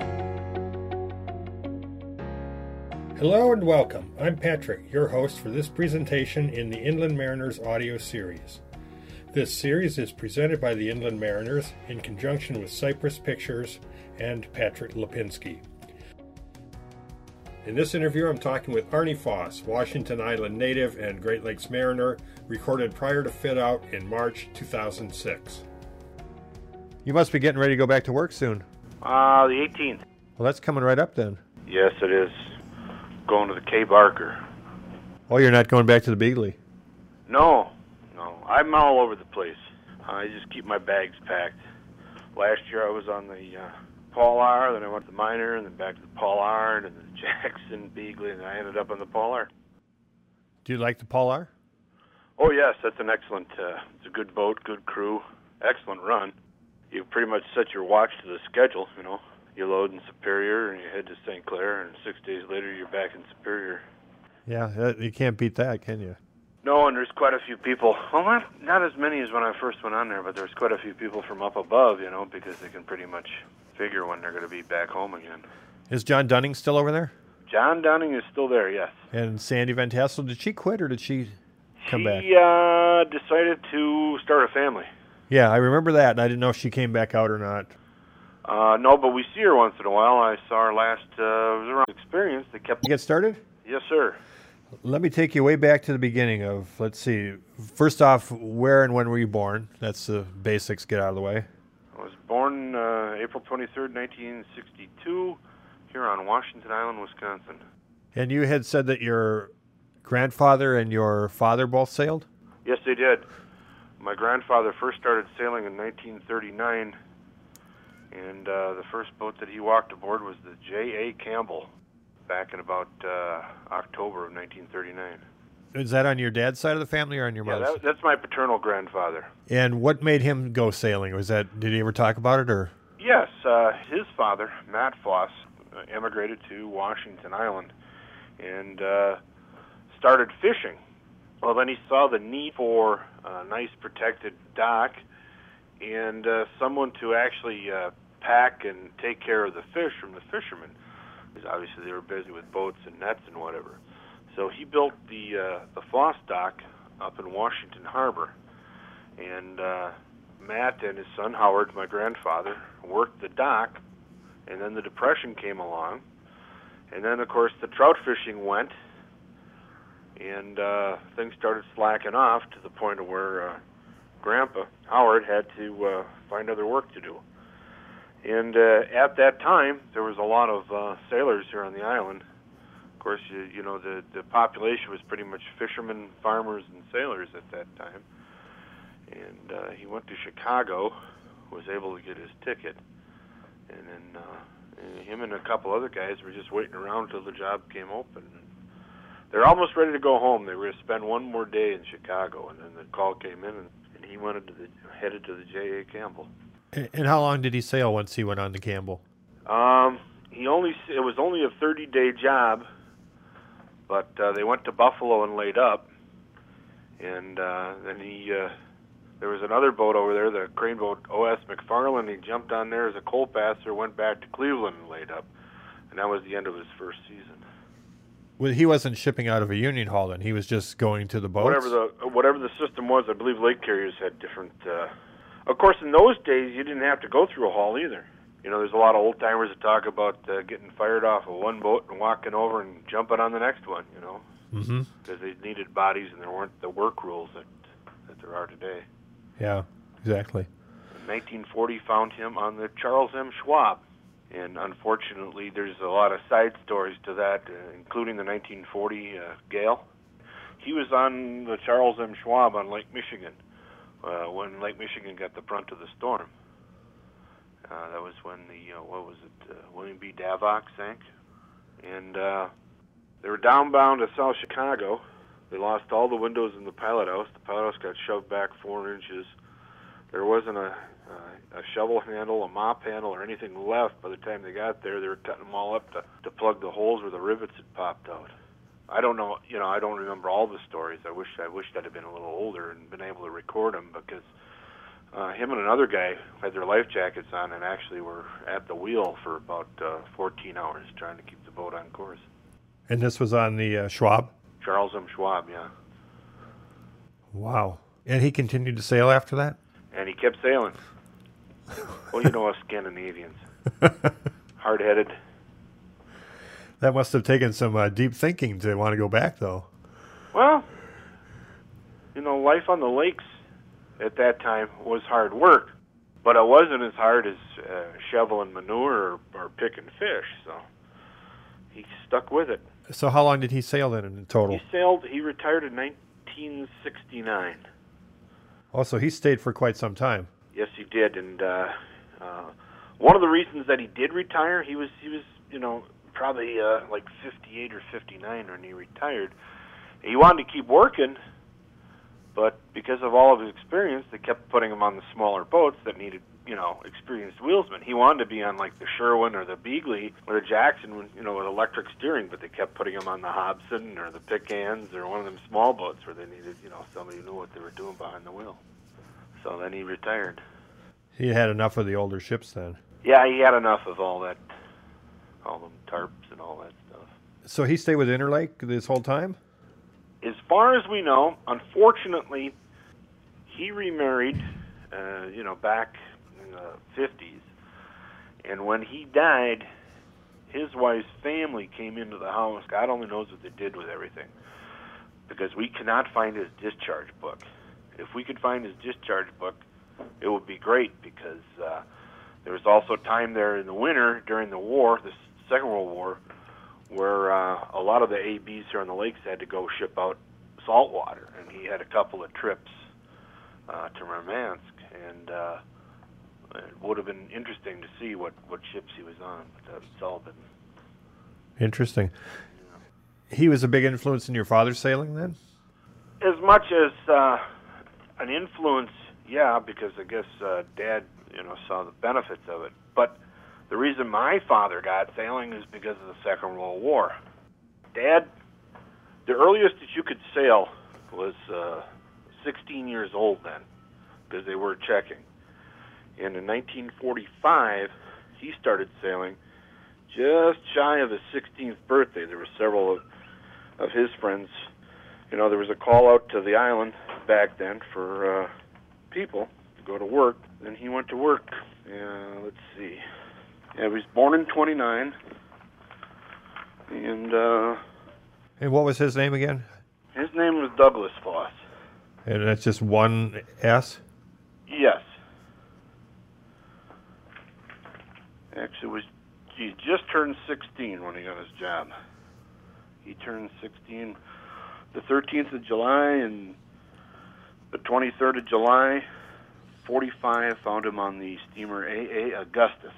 Hello and welcome. I'm Patrick, your host for this presentation in the Inland Mariners audio series. This series is presented by the Inland Mariners in conjunction with Cypress Pictures and Patrick Lipinski. In this interview, I'm talking with Arnie Foss, Washington Island native and Great Lakes Mariner, recorded prior to fit out in March 2006. You must be getting ready to go back to work soon. The 18th. Well, that's coming right up then. Yes, it is. Going to the K. Barker. Oh, you're not going back to the Beagley? No. I'm all over the place. I just keep my bags packed. Last year I was on the Pollard, then I went to the Minor, and then back to the Pollard, and then Jackson, Beagley, and I ended up on the Pollard. Do you like the Pollard? Oh, yes, that's an excellent, it's a good boat, good crew, excellent run. You pretty much set your watch to the schedule, you know. You load in Superior, and you head to St. Clair, and 6 days later you're back in Superior. Yeah, you can't beat that, can you? No, and there's quite a few people. Well, not as many as when I first went on there, but there's quite a few people from up above, you know, because they can pretty much figure when they're going to be back home again. Is John Dunning still over there? John Dunning is still there, yes. And Sandy Van Tassel, did she quit or did she come back? She decided to start a family. Yeah, I remember that, and I didn't know if she came back out or not. No, but we see her once in a while. I saw her last, it was around experience. They kept... Get started? Yes, sir. Let me take you way back to the beginning of, let's see, first off, where and when were you born? That's the basics, get out of the way. I was born April 23rd, 1962, here on Washington Island, Wisconsin. And you had said that your grandfather and your father both sailed? Yes, they did. My grandfather first started sailing in 1939, and the first boat that he walked aboard was the J.A. Campbell, back in about October of 1939. Is that on your dad's side of the family or on your mother's? Yeah, that's my paternal grandfather. And what made him go sailing? Did he ever talk about it, or? Yes, his father, Matt Foss, emigrated to Washington Island and started fishing. Well, then he saw the need for a nice protected dock and someone to actually pack and take care of the fish from the fishermen. Because obviously they were busy with boats and nets and whatever. So he built the Foss dock up in Washington Harbor. And Matt and his son Howard, my grandfather, worked the dock, and then the Depression came along. And then, of course, the trout fishing went, and things started slacking off to the point of where Grandpa Howard had to find other work to do. And at that time, there was a lot of sailors here on the island. Of course, you know, the population was pretty much fishermen, farmers, and sailors at that time. And he went to Chicago, was able to get his ticket, and then him and a couple other guys were just waiting around until the job came open. They're almost ready to go home. They were going to spend one more day in Chicago, and then the call came in, and he headed to the J.A. Campbell. And how long did he sail once he went on to Campbell? It was only a 30-day job, but they went to Buffalo and laid up, and then there was another boat over there, the crane boat O.S. McFarland. He jumped on there as a coal passer, went back to Cleveland and laid up, and that was the end of his first season. Well, he wasn't shipping out of a union hall then. He was just going to the boats? Whatever the system was, I believe lake carriers had different... Of course, in those days, you didn't have to go through a hall either. You know, there's a lot of old-timers that talk about getting fired off of one boat and walking over and jumping on the next one, you know, because they needed bodies and there weren't the work rules that there are today. Yeah, exactly. 1940 found him on the Charles M. Schwab, and unfortunately, there's a lot of side stories to that, including the 1940 gale. He was on the Charles M. Schwab on Lake Michigan. When Lake Michigan got the brunt of the storm. That was when William B. Davock sank. And they were downbound to South Chicago. They lost all the windows in the pilot house. The pilot house got shoved back 4 inches. There wasn't a shovel handle, a mop handle, or anything left by the time they got there. They were cutting them all up to plug the holes where the rivets had popped out. I don't know, I don't remember all the stories. I wish I'd have been a little older and been able to record them because him and another guy had their life jackets on and actually were at the wheel for about 14 hours trying to keep the boat on course. And this was on the Schwab? Charles M. Schwab, yeah. Wow. And he continued to sail after that? And he kept sailing. Well, you know us Scandinavians. Hard-headed. That must have taken some deep thinking to want to go back, though. Well, you know, life on the lakes at that time was hard work, but it wasn't as hard as shoveling manure or picking fish, so he stuck with it. So how long did he sail then in total? He retired in 1969. Oh, so he stayed for quite some time. Yes, he did, and one of the reasons that he did retire, he was you know, probably like 58 or 59 when he retired. He wanted to keep working, but because of all of his experience, they kept putting him on the smaller boats that needed, you know, experienced wheelsmen. He wanted to be on like the Sherwin or the Beagley or the Jackson, you know, with electric steering, but they kept putting him on the Hobson or the Pickhands or one of them small boats where they needed, you know, somebody who knew what they were doing behind the wheel. So then he retired. He had enough of the older ships then. Yeah, he had enough of all that, all them tarps and all that stuff. So he stayed with Interlake this whole time? As far as we know, unfortunately, he remarried, you know, back in the 50s. And when he died, his wife's family came into the house. God only knows what they did with everything, because we cannot find his discharge book. If we could find his discharge book, it would be great, because there was also time there in the winter during the war, the Second World War, where a lot of the ABs here on the lakes had to go ship out salt water, and he had a couple of trips to Murmansk, and it would have been interesting to see what ships he was on, but that's all been... Interesting. He was a big influence in your father's sailing then? As much as an influence, yeah, because I guess Dad, you know, saw the benefits of it, but the reason my father got sailing is because of the Second World War. Dad, the earliest that you could sail was 16 years old then, because they were checking. And in 1945, he started sailing just shy of his 16th birthday. There were several of his friends. You know, there was a call out to the island back then for people to go to work, and he went to work. Let's see. Yeah, he was born in 29, and what was his name again? His name was Douglas Foss. And that's just one S? Yes. Actually, he just turned 16 when he got his job. He turned 16 the 13th of July, and the 23rd of July, 45 found him on the steamer A.A. Augustus.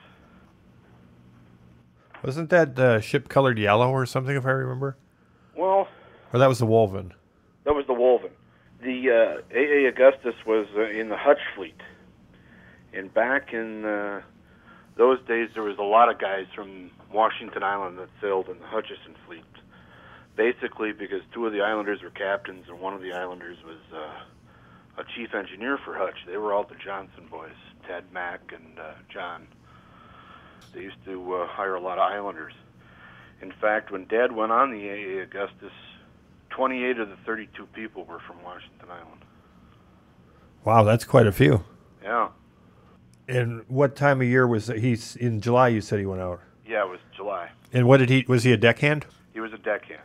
Wasn't that ship colored yellow or something, if I remember? Well... Or that was the Wolven? That was the Wolven. The A.A. Augustus was in the Hutch fleet. And back in those days, there was a lot of guys from Washington Island that sailed in the Hutchison fleet. Basically because two of the islanders were captains, and one of the islanders was a chief engineer for Hutch. They were all the Johnson boys, Ted Mack and John. They used to hire a lot of islanders. In fact, when Dad went on the A.A. Augustus, 28 of the 32 people were from Washington Island. Wow, that's quite a few. Yeah. And what time of year was he? In July, you said he went out. Yeah, it was July. And what did he? Was he a deckhand? He was a deckhand.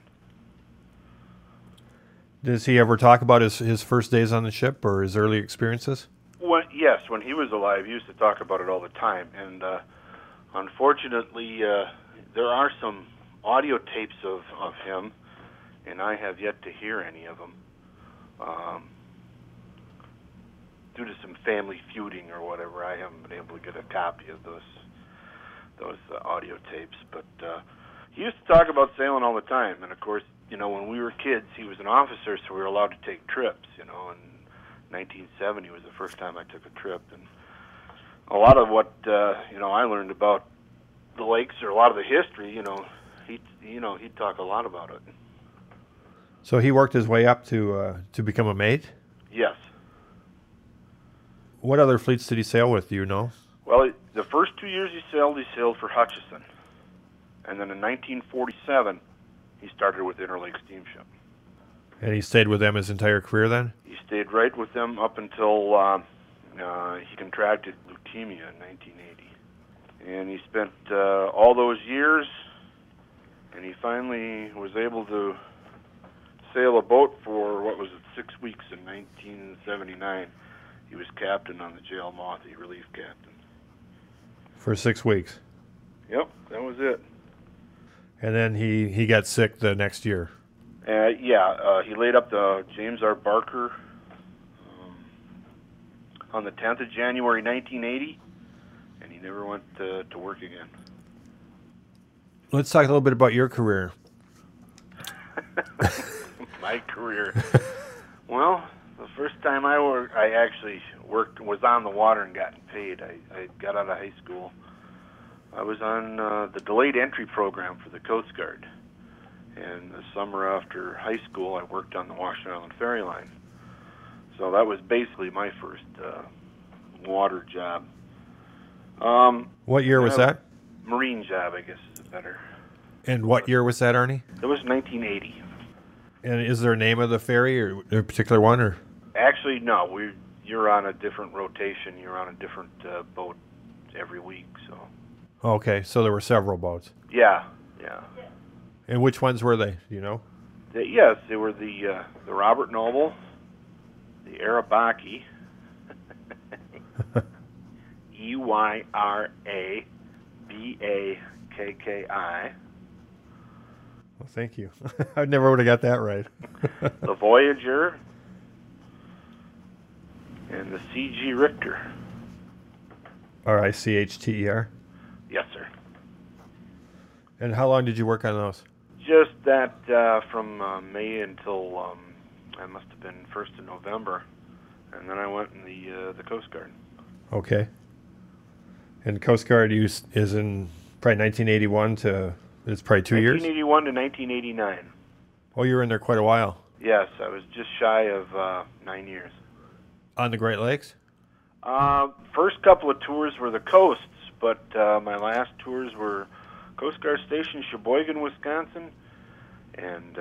Does he ever talk about his first days on the ship or his early experiences? Yes, when he was alive, he used to talk about it all the time. And unfortunately, there are some audio tapes of him, and I have yet to hear any of them. Due to some family feuding or whatever, I haven't been able to get a copy of those audio tapes. But he used to talk about sailing all the time. And of course, you know, when we were kids, he was an officer, so we were allowed to take trips. You know, and 1970 was the first time I took a trip, and a lot of what you know I learned about the lakes, or a lot of the history. You know, he'd talk a lot about it. So he worked his way up to become a mate? Yes. What other fleets did he sail with, do you know? Well, the first 2 years he sailed for Hutchison. And then in 1947, he started with Interlake Steamship. And he stayed with them his entire career then? He stayed right with them up until he contracted leukemia in 1980. And he spent all those years, and he finally was able to sail a boat for, 6 weeks in 1979. He was captain on the J.L. Mothy, relief captain. For 6 weeks? Yep, that was it. And then he got sick the next year? He laid up the James R. Barker on the 10th of January, 1980, and he never went to work again. Let's talk a little bit about your career. My career. Well, the first time I actually was on the water and gotten paid. I got out of high school. I was on the delayed entry program for the Coast Guard. And the summer after high school, I worked on the Washington Island Ferry Line. So that was basically my first water job. What year was that? Marine job, I guess, is better. And what year was that, Arnie? It was 1980. And is there a name of the ferry or a particular one? Or? Actually, no. You're on a different rotation. You're on a different boat every week. So. Okay, so there were several boats. Yeah. And which ones were they? Do you know? Yes, they were the Robert Noble, the Arabaki, EYRABAKKI. Well, thank you. I never would have got that right. The Voyager, and the C.G. Richter. R-I-C-H-T-E-R? Yes, sir. And how long did you work on those? Just that from May until I must have been 1st of November, and then I went in the Coast Guard. Okay. And Coast Guard is in probably 1981 to, it's probably 2 years? 1981 to 1989. Oh, you were in there quite a while. Yes, I was just shy of 9 years. On the Great Lakes? First couple of tours were the coasts, but my last tours were Coast Guard Station, Sheboygan, Wisconsin, and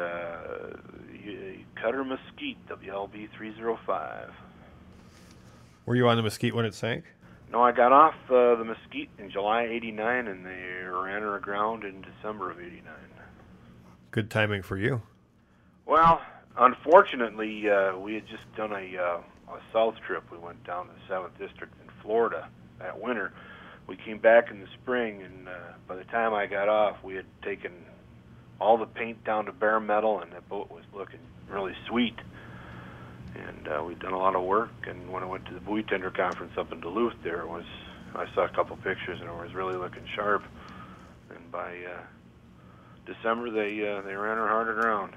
Cutter Mesquite, WLB 305. Were you on the Mesquite when it sank? No, I got off the Mesquite in July '89, and they ran her aground in December of '89. Good timing for you. Well, unfortunately, we had just done a south trip. We went down to the 7th District in Florida that winter. We came back in the spring, and by the time I got off, we had taken all the paint down to bare metal, and the boat was looking really sweet. And we'd done a lot of work, and when I went to the buoy tender conference up in Duluth, I saw a couple pictures, and it was really looking sharp. And by December, they ran her hard aground.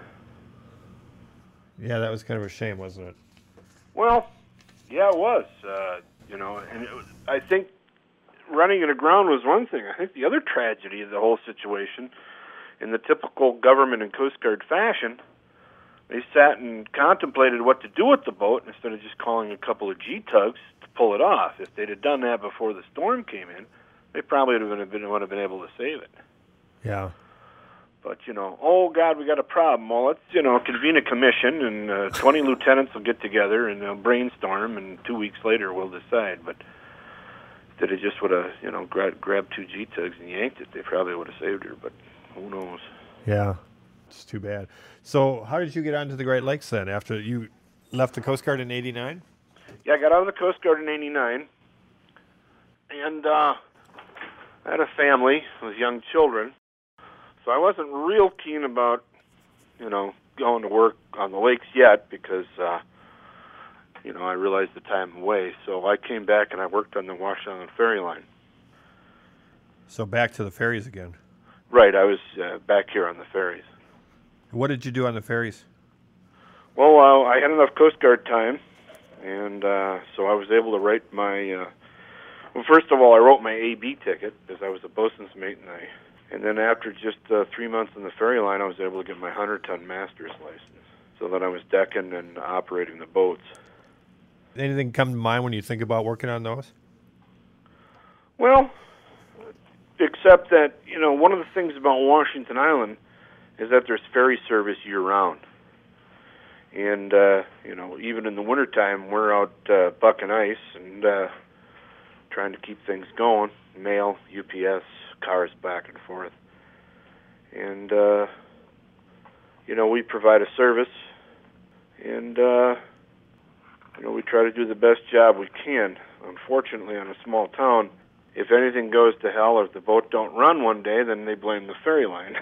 Yeah, that was kind of a shame, wasn't it? Well, yeah, it was. And I think running it aground was one thing. I think the other tragedy of the whole situation, in the typical government and Coast Guard fashion, they sat and contemplated what to do with the boat instead of just calling a couple of G-tugs to pull it off. If they'd have done that before the storm came in, they probably would have been able to save it. Yeah. But, oh, God, we got a problem. Well, let's, convene a commission, and 20 lieutenants will get together, and they'll brainstorm, and 2 weeks later we'll decide. But if they just would have, grabbed 2 G-tugs and yanked it, they probably would have saved her, but who knows. Yeah, it's too bad. So how did you get onto the Great Lakes then, after you left the Coast Guard in '89? Yeah, I got out of the Coast Guard in '89, and I had a family with young children, so I wasn't real keen about, going to work on the lakes yet because, I realized the time away. So I came back and I worked on the Washington Island Ferry Line. So back to the ferries again. Right, I was back here on the ferries. What did you do on the ferries? Well, I had enough Coast Guard time, and so I was able to write my... well, first of all, I wrote my AB ticket because I was a bosun's mate, and then after just 3 months on the ferry line, I was able to get my 100-ton master's license, so that I was decking and operating the boats. Anything come to mind when you think about working on those? Well, except that, one of the things about Washington Island is that there's ferry service year-round. And, even in the wintertime, we're out bucking ice and trying to keep things going, mail, UPS, cars back and forth. And, we provide a service, and, we try to do the best job we can. Unfortunately, on a small town, if anything goes to hell or if the boat don't run one day, then they blame the ferry line.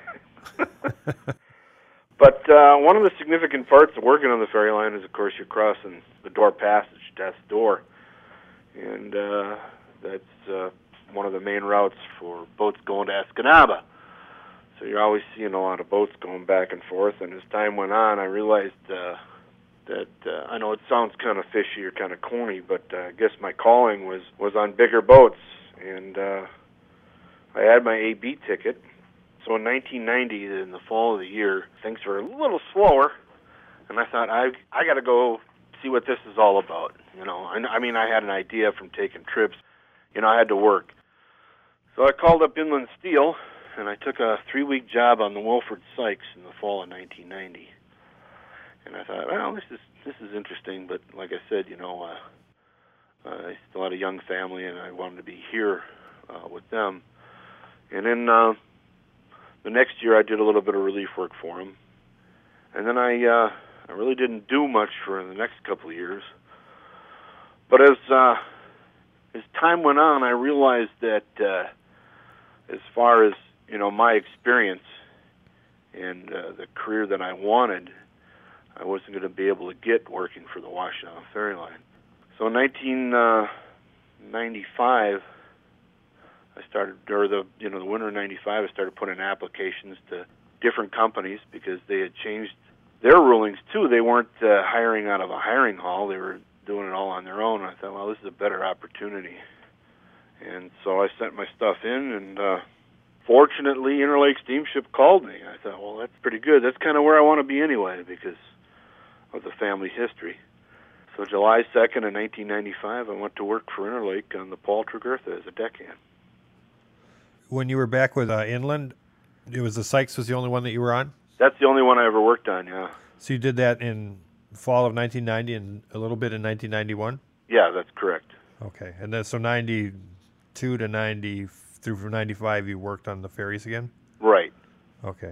But one of the significant parts of working on the ferry line is, of course, you're crossing the door passage, Death's Door. And that's one of the main routes for boats going to Escanaba. So you're always seeing a lot of boats going back and forth. And as time went on, I realized that I know it sounds kind of fishy or kind of corny, but I guess my calling was on bigger boats. And I had my AB ticket. So in 1990, in the fall of the year, things were a little slower, and I thought, I got to go see what this is all about. I had an idea from taking trips. I had to work. So I called up Inland Steel, and I took a 3-week job on the Wilford Sykes in the fall of 1990. And I thought, well, this is interesting, but like I said, I still had a young family, and I wanted to be here with them. And then the next year, I did a little bit of relief work for them. And then I really didn't do much for the next couple of years. But as time went on, I realized that as far as, my experience and the career that I wanted, I wasn't going to be able to get working for the Washtenaw Ferry Line. So in 1995, I started, the winter of '95, I started putting in applications to different companies because they had changed their rulings too. They weren't hiring out of a hiring hall; they were doing it all on their own. I thought, well, this is a better opportunity, and so I sent my stuff in. And fortunately, Interlake Steamship called me. I thought, well, that's pretty good. That's kind of where I want to be anyway because of the family history. So July 2nd of 1995, I went to work for Interlake on the Paul Tregurtha as a deckhand. When you were back with Inland, it was the Sykes was the only one that you were on? That's the only one I ever worked on, yeah. So you did that in fall of 1990 and a little bit in 1991? Yeah, that's correct. Okay. And then so 92 to 90 through 95 you worked on the ferries again? Right. Okay.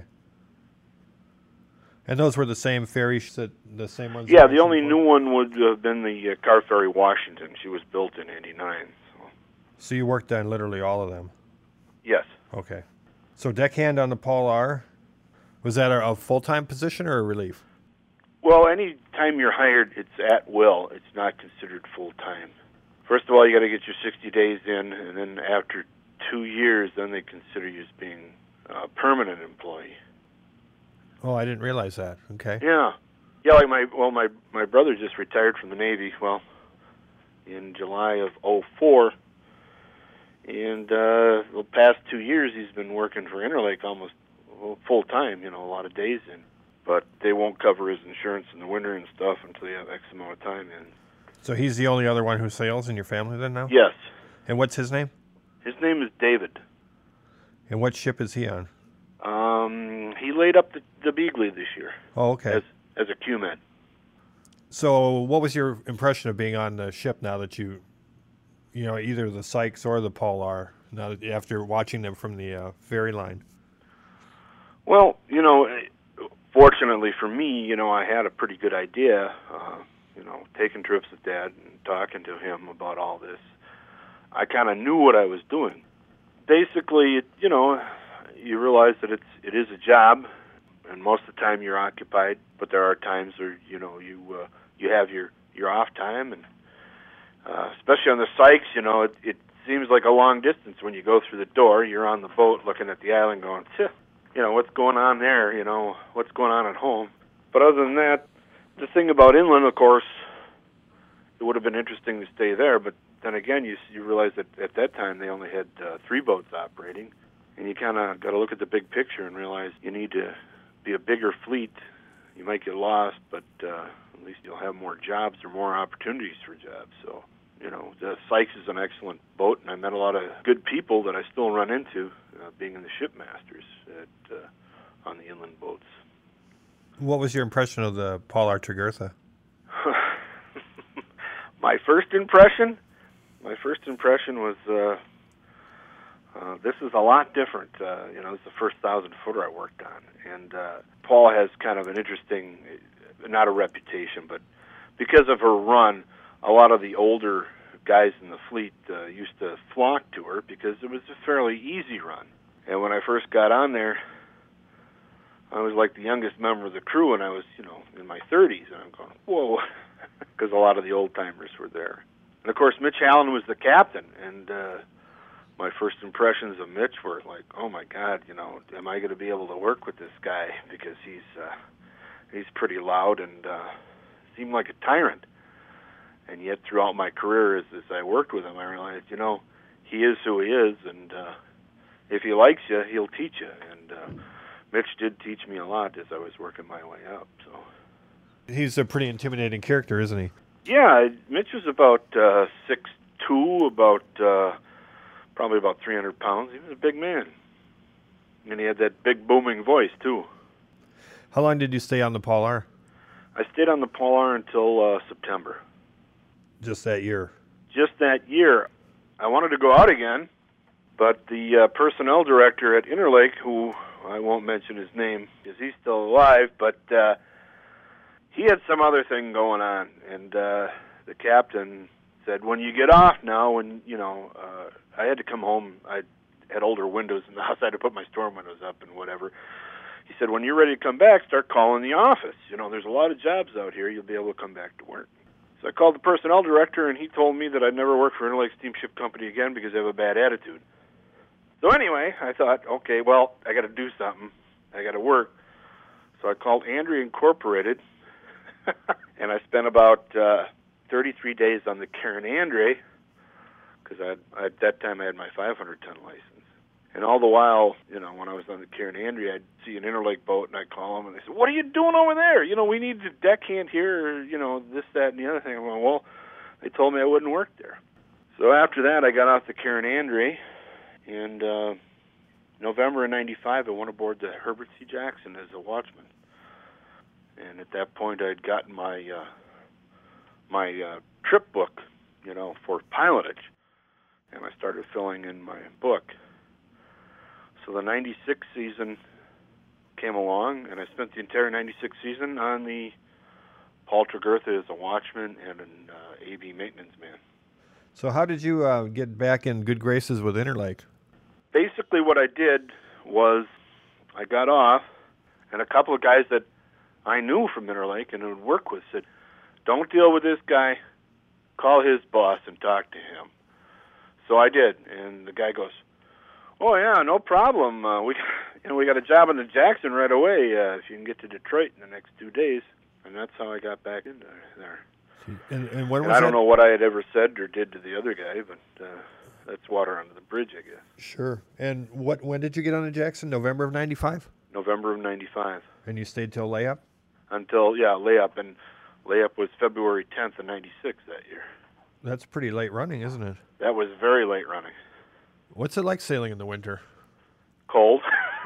And those were the same ferries, the same ones? Yeah, the only new one would have been the Car Ferry Washington. She was built in '89. So you worked on literally all of them? Yes. Okay. So deckhand on the Paul R, was that a full-time position or a relief? Well, any time you're hired, it's at will. It's not considered full-time. First of all, you got to get your 60 days in, and then after 2 years, then they consider you as being a permanent employee. Oh, I didn't realize that. Okay. Yeah. Yeah, like my brother just retired from the Navy, in July of '04. And the past 2 years, he's been working for Interlake almost full time, a lot of days in. But they won't cover his insurance in the winter and stuff until you have X amount of time in. So he's the only other one who sails in your family then now? Yes. And what's his name? His name is David. And what ship is he on? He laid up the Beagley this year. Oh, okay. As a QMed. So what was your impression of being on the ship now that either the Sykes or the Paul R, now that after watching them from the ferry line? Well, fortunately for me, I had a pretty good idea, taking trips with Dad and talking to him about all this. I kind of knew what I was doing. Basically, you realize that it is a job, and most of the time you're occupied, but there are times where, you have your off time, and especially on the Sykes, it seems like a long distance when you go through the door. You're on the boat looking at the island going, what's going on there, what's going on at home. But other than that, the thing about Inland, of course, it would have been interesting to stay there, but then again, you realize that at that time they only had 3 boats operating, and you kind of got to look at the big picture and realize you need to be a bigger fleet. You might get lost, but at least you'll have more jobs or more opportunities for jobs. So, the Sykes is an excellent boat, and I met a lot of good people that I still run into being in the shipmasters on the inland boats. What was your impression of the Paul R. Tregurtha? My first impression was this is a lot different. It's the first 1,000-footer I worked on, and Paul has kind of an interesting, not a reputation, but because of her run, a lot of the older guys in the fleet used to flock to her because it was a fairly easy run. And when I first got on there, I was like the youngest member of the crew, and I was, in my 30s, and I'm going, whoa, because a lot of the old-timers were there. And, of course, Mitch Allen was the captain, and my first impressions of Mitch were like, oh, my God, am I going to be able to work with this guy? Because he's pretty loud and seemed like a tyrant. And yet throughout my career, as I worked with him, I realized, he is who he is, and if he likes you, he'll teach you. And Mitch did teach me a lot as I was working my way up. So he's a pretty intimidating character, isn't he? Yeah, Mitch was about 6'2", probably about 300 pounds. He was a big man. And he had that big booming voice, too. How long did you stay on the Paul R? I stayed on the Paul R until September. Just that year? Just that year. I wanted to go out again, but the personnel director at Interlake, who I won't mention his name because he's still alive, but he had some other thing going on, and the captain said, when you get off now, I had to come home. I had older windows in the house. I had to put my storm windows up and whatever. He said, when you're ready to come back, start calling the office. There's a lot of jobs out here. You'll be able to come back to work. So I called the personnel director, and he told me that I'd never work for Interlake Steamship Company again because I have a bad attitude. So anyway, I thought, okay, well, I got to do something. I got to work. So I called Andrea Incorporated, and I spent about 33 days on the Karen Andre because at that time I had my 500-ton license. And all the while, when I was on the Karen Andre, I'd see an Interlake boat, and I'd call them, and they said, what are you doing over there? We need a deckhand here, or, this, that, and the other thing. I'm going, well, they told me I wouldn't work there. So after that, I got off the Karen Andre, and November of 95, I went aboard the Herbert C. Jackson as a watchman. And at that point, I'd gotten my trip book, for pilotage, and I started filling in my book. So the 96 season came along, and I spent the entire 96 season on the Paul Tregurtha as a watchman and an AV maintenance man. So how did you get back in good graces with Interlake? Basically what I did was I got off, and a couple of guys that I knew from Interlake and would work with said, don't deal with this guy, call his boss and talk to him. So I did, and the guy goes, oh, yeah, no problem. We got a job on the Jackson right away if you can get to Detroit in the next 2 days. And that's how I got back into there. And when was I don't know what I had ever said or did to the other guy, but that's water under the bridge, I guess. Sure. And when did you get on the Jackson? November of 95? November of 95. And you stayed till layup? Until, layup. And layup was February 10th of 96 that year. That's pretty late running, isn't it? That was very late running. What's it like sailing in the winter? Cold.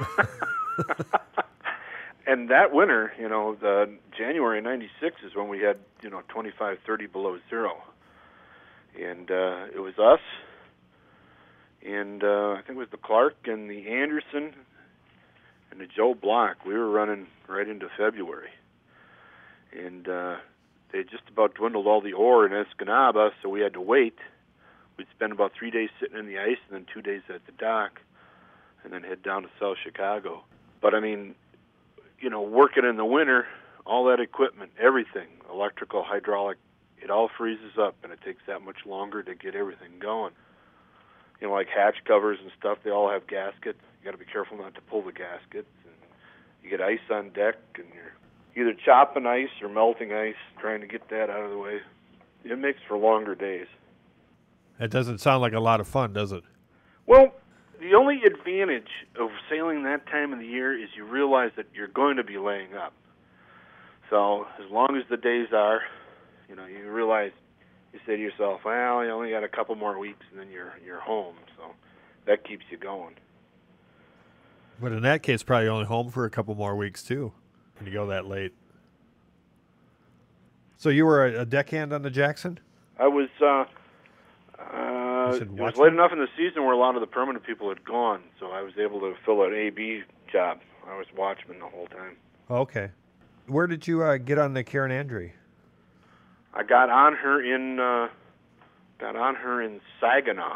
And that winter, the January 96 is when we had, 25, 30 below zero. And it was us, and I think it was the Clark and the Anderson and the Joe Block. We were running right into February. And they just about dwindled all the ore in Escanaba, so we had to wait. We'd spend about 3 days sitting in the ice and then 2 days at the dock and then head down to South Chicago. But, working in the winter, all that equipment, everything, electrical, hydraulic, it all freezes up, and it takes that much longer to get everything going. Like hatch covers and stuff, they all have gaskets. You got to be careful not to pull the gaskets. And you get ice on deck, and you're either chopping ice or melting ice, trying to get that out of the way. It makes for longer days. It doesn't sound like a lot of fun, does it? Well, the only advantage of sailing that time of the year is you realize that you're going to be laying up. So as long as the days are, you know, you realize, you say to yourself, well, you only got a couple more weeks and then you're home. So that keeps you going. But in that case, probably only home for a couple more weeks too, when you go that late. So you were a deckhand on the Jackson? I was. It was late enough in the season where a lot of the permanent people had gone, so I was able to fill an AB job. I was watchman the whole time. Okay. Where did you get on the Karen Andre? I got on her in Saginaw.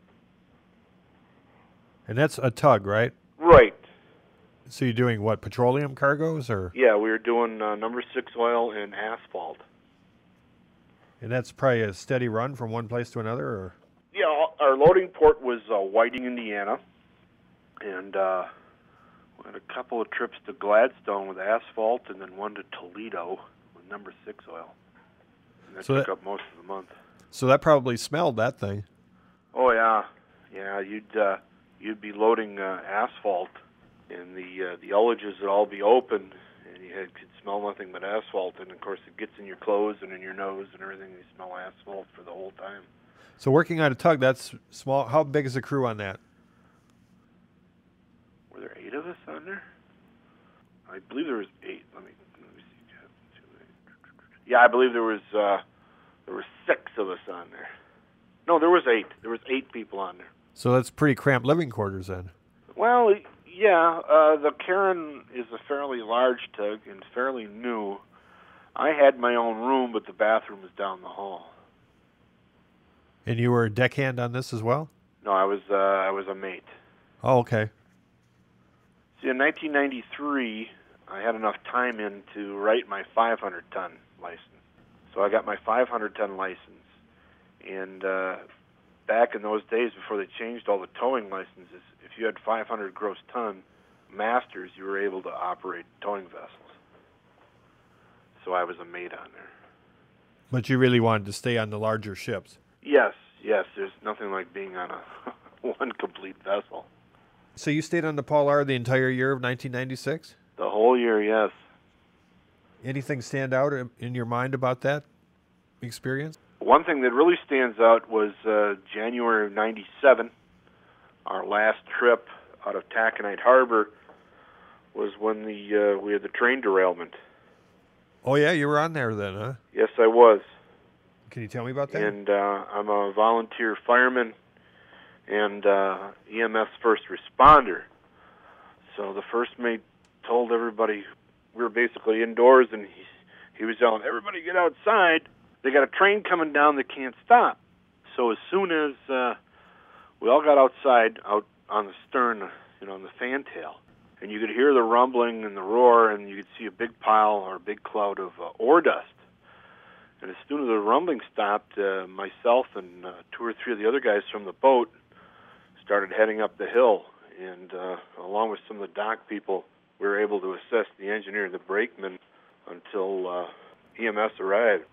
And that's a tug, right? Right. So you're doing what, petroleum cargoes or? Yeah, we were doing number 6 oil and asphalt. And that's probably a steady run from one place to another, or? Yeah, our loading port was Whiting, Indiana, and we had a couple of trips to Gladstone with asphalt, and then one to Toledo with number 6 oil. And that took up most of the month. So that probably smelled, that thing. Oh yeah, you'd be loading asphalt, and the ullages would all be open, and you could smell nothing but asphalt. And of course, it gets in your clothes and in your nose and everything. You smell asphalt for the whole time. So working on a tug, that's small. How big is the crew on that? Were there 8 of us on there? I believe there was 8. Let me see. Yeah, I believe there was 6 of us on there. No, there was 8. There was 8 people on there. So that's pretty cramped living quarters then. Well, yeah. The Karen is a fairly large tug and fairly new. I had my own room, but the bathroom was down the hall. And you were a deckhand on this as well? No, I was a mate. Oh, okay. See, in 1993, I had enough time in to write my 500-ton license. So I got my 500-ton license. And back in those days, before they changed all the towing licenses, if you had 500 gross ton masters, you were able to operate towing vessels. So I was a mate on there. But you really wanted to stay on the larger ships? Yes. There's nothing like being on a one complete vessel. So you stayed on the Paul R the entire year of 1996? The whole year, yes. Anything stand out in your mind about that experience? One thing that really stands out was January of '97. Our last trip out of Taconite Harbor was when we had the train derailment. Oh yeah, you were on there then, huh? Yes, I was. Can you tell me about that? And I'm a volunteer fireman and EMS first responder. So the first mate told everybody, we were basically indoors, and he was yelling, "Everybody get outside. They got a train coming down that can't stop." So as soon as we all got outside, out on the stern, on the fantail, and you could hear the rumbling and the roar, and you could see a big pile or a big cloud of ore dust. And as soon as the rumbling stopped, myself and 2 or 3 of the other guys from the boat started heading up the hill. And along with some of the dock people, we were able to assess the engineer and the brakeman until EMS arrived.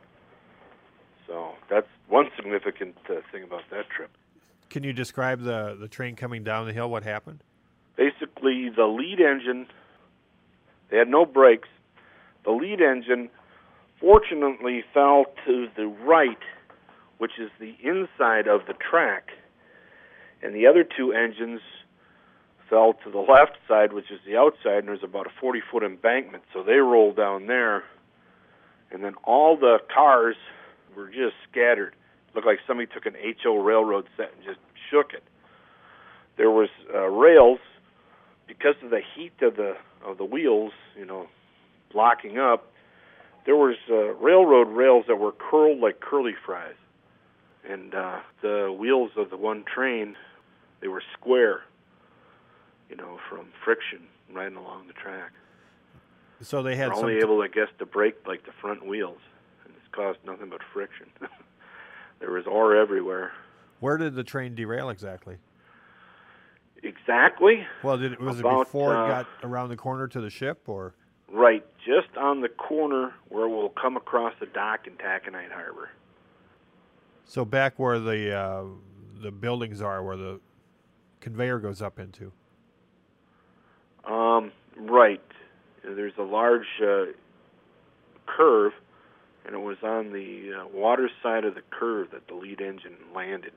So that's one significant thing about that trip. Can you describe the train coming down the hill? What happened? Basically, the lead engine, they had no brakes. The lead engine fortunately fell to the right, which is the inside of the track, and the other 2 engines fell to the left side, which is the outside, and there's about a 40-foot embankment, so they rolled down there, and then all the cars were just scattered. It looked like somebody took an HO railroad set and just shook it. There was rails, because of the heat of the wheels, blocking up. There was railroad rails that were curled like curly fries. And the wheels of the one train, they were square, from friction riding along the track. So they had only able, I guess, to brake like the front wheels. And it's caused nothing but friction. There was ore everywhere. Where did the train derail exactly? Exactly? Well, was it before it got around the corner to the ship, or? Right, just on the corner where we'll come across the dock in Taconite Harbor. So back where the buildings are, where the conveyor goes up into. Right. There's a large curve, and it was on the water side of the curve that the lead engine landed.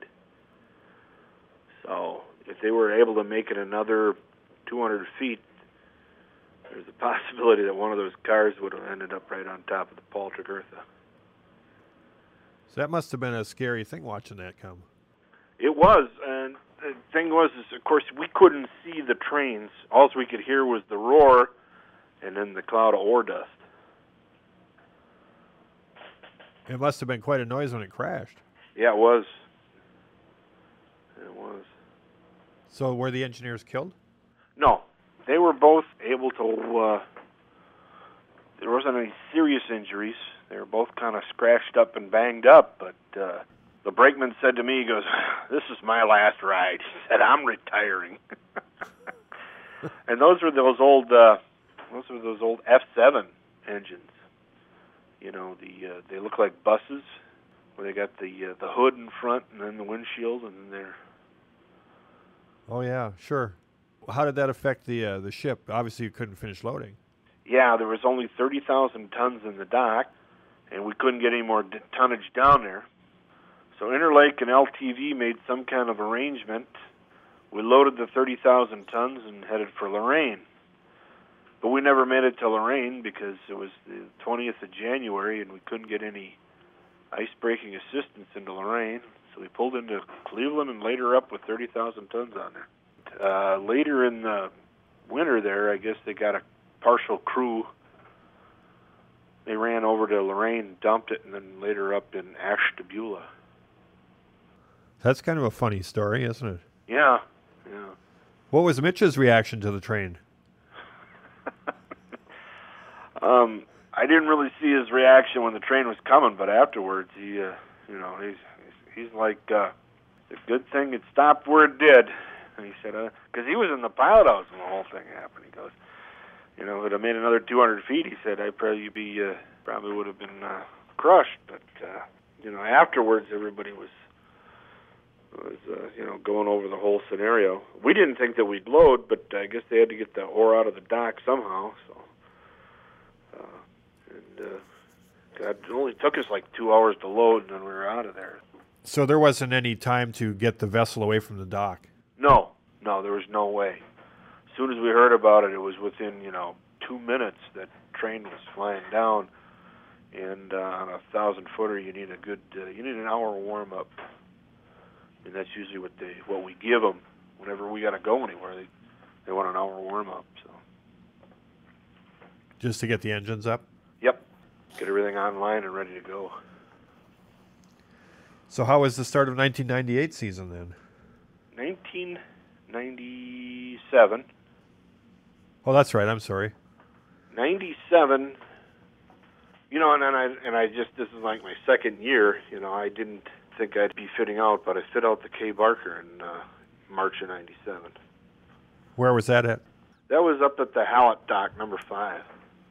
So if they were able to make it another 200 feet, there's a possibility that one of those cars would have ended up right on top of the Paul Tregurtha. So that must have been a scary thing watching that come. It was, and the thing was, is of course we couldn't see the trains. All we could hear was the roar, and then the cloud of ore dust. It must have been quite a noise when it crashed. Yeah, it was. It was. So were the engineers killed? No, they were both able to. There wasn't any serious injuries. They were both kind of scratched up and banged up, but the brakeman said to me, he goes, "This is my last ride." He said, "I'm retiring." And those were those old F7 engines. You know, they look like buses, where they got the hood in front and then the windshield, and then they're. Oh yeah, sure. How did that affect the ship? Obviously, you couldn't finish loading. Yeah, there was only 30,000 tons in the dock, and we couldn't get any more tonnage down there. So Interlake and LTV made some kind of arrangement. We loaded the 30,000 tons and headed for Lorraine. But we never made it to Lorraine because it was the 20th of January and we couldn't get any ice-breaking assistance into Lorraine. So we pulled into Cleveland and laid her up with 30,000 tons on there. Later in the winter there, I guess they got a partial crew. They ran over to Lorraine, dumped it, and then laid her up in Ashtabula. That's kind of a funny story, isn't it? Yeah. What was Mitch's reaction to the train? I didn't really see his reaction when the train was coming, but afterwards, he's like, it's a good thing it stopped where it did. And he said, because he was in the pilot house when the whole thing happened. He goes, if it had made another 200 feet, he said, I'd probably would have been crushed. But afterwards, everybody was going over the whole scenario. We didn't think that we'd load, but I guess they had to get the ore out of the dock somehow. So, it only took us like 2 hours to load, and then we were out of there. So there wasn't any time to get the vessel away from the dock? No, there was no way. As soon as we heard about it, it was within 2 minutes that train was flying down, and on a 1,000-footer, you need an hour warm up. And that's usually what we give them whenever we got to go anywhere. They want an hour warm up. So just to get the engines up? Yep. Get everything online and ready to go. So how was the start of 1998 season then? 1997. Oh, that's right. I'm sorry. 97. And I just, this is like my second year. I didn't think I'd be fitting out, but I fit out the K. Barker in March of 97. Where was that at? That was up at the Hallett Dock, number 5.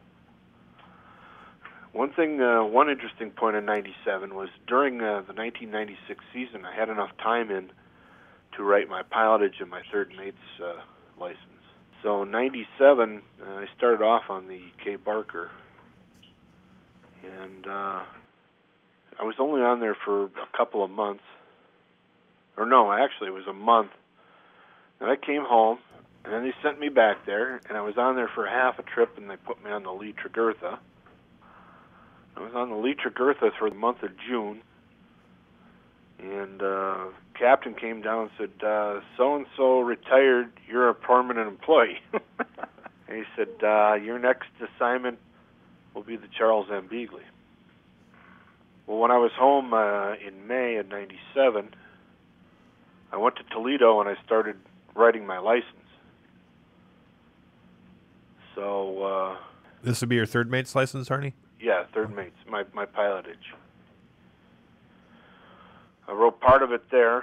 One interesting point in 97 was during the 1996 season, I had enough time in to write my pilotage and my third mate's license. So in 97, I started off on the K. Barker, and I was only on there for a couple of months. Or no, actually it was a month. And I came home, and then they sent me back there, and I was on there for half a trip, and they put me on the Lee Tregurtha. I was on the Lee Tregurtha for the month of June, and captain came down and said, so-and-so retired, you're a permanent employee. And he said, your next assignment will be the Charles M. Beagley. Well, when I was home in May of 97, I went to Toledo and I started writing my license. So... this would be your third mate's license, Arnie? Yeah, third mate's, my pilotage. I wrote part of it there,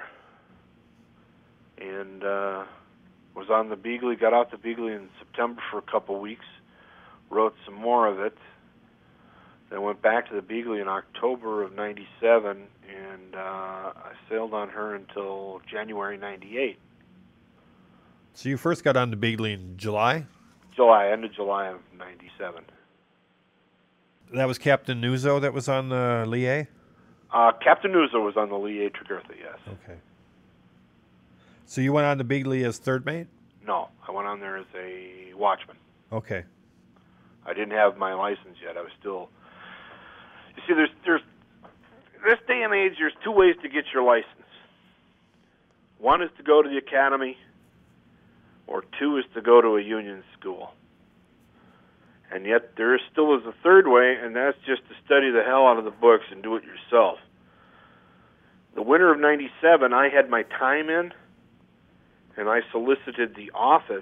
and was on the Beagley, got out the Beagley in September for a couple weeks, wrote some more of it, then went back to the Beagley in October of 97, and I sailed on her until January 98. So you first got on the Beagley in July? End of July of 97. That was Captain Nuzzo that was on the Lee? Captain Nuzzo was on the Lee Tregurtha, yes. Okay. So you went on the Big Lee as third mate? No, I went on there as a watchman. Okay. I didn't have my license yet. I was still... You see, there's this day and age, there's two ways to get your license. One is to go to the academy, or two is to go to a union school. And yet there still is a third way, and that's just to study the hell out of the books and do it yourself. The winter of '97, I had my time in, and I solicited the office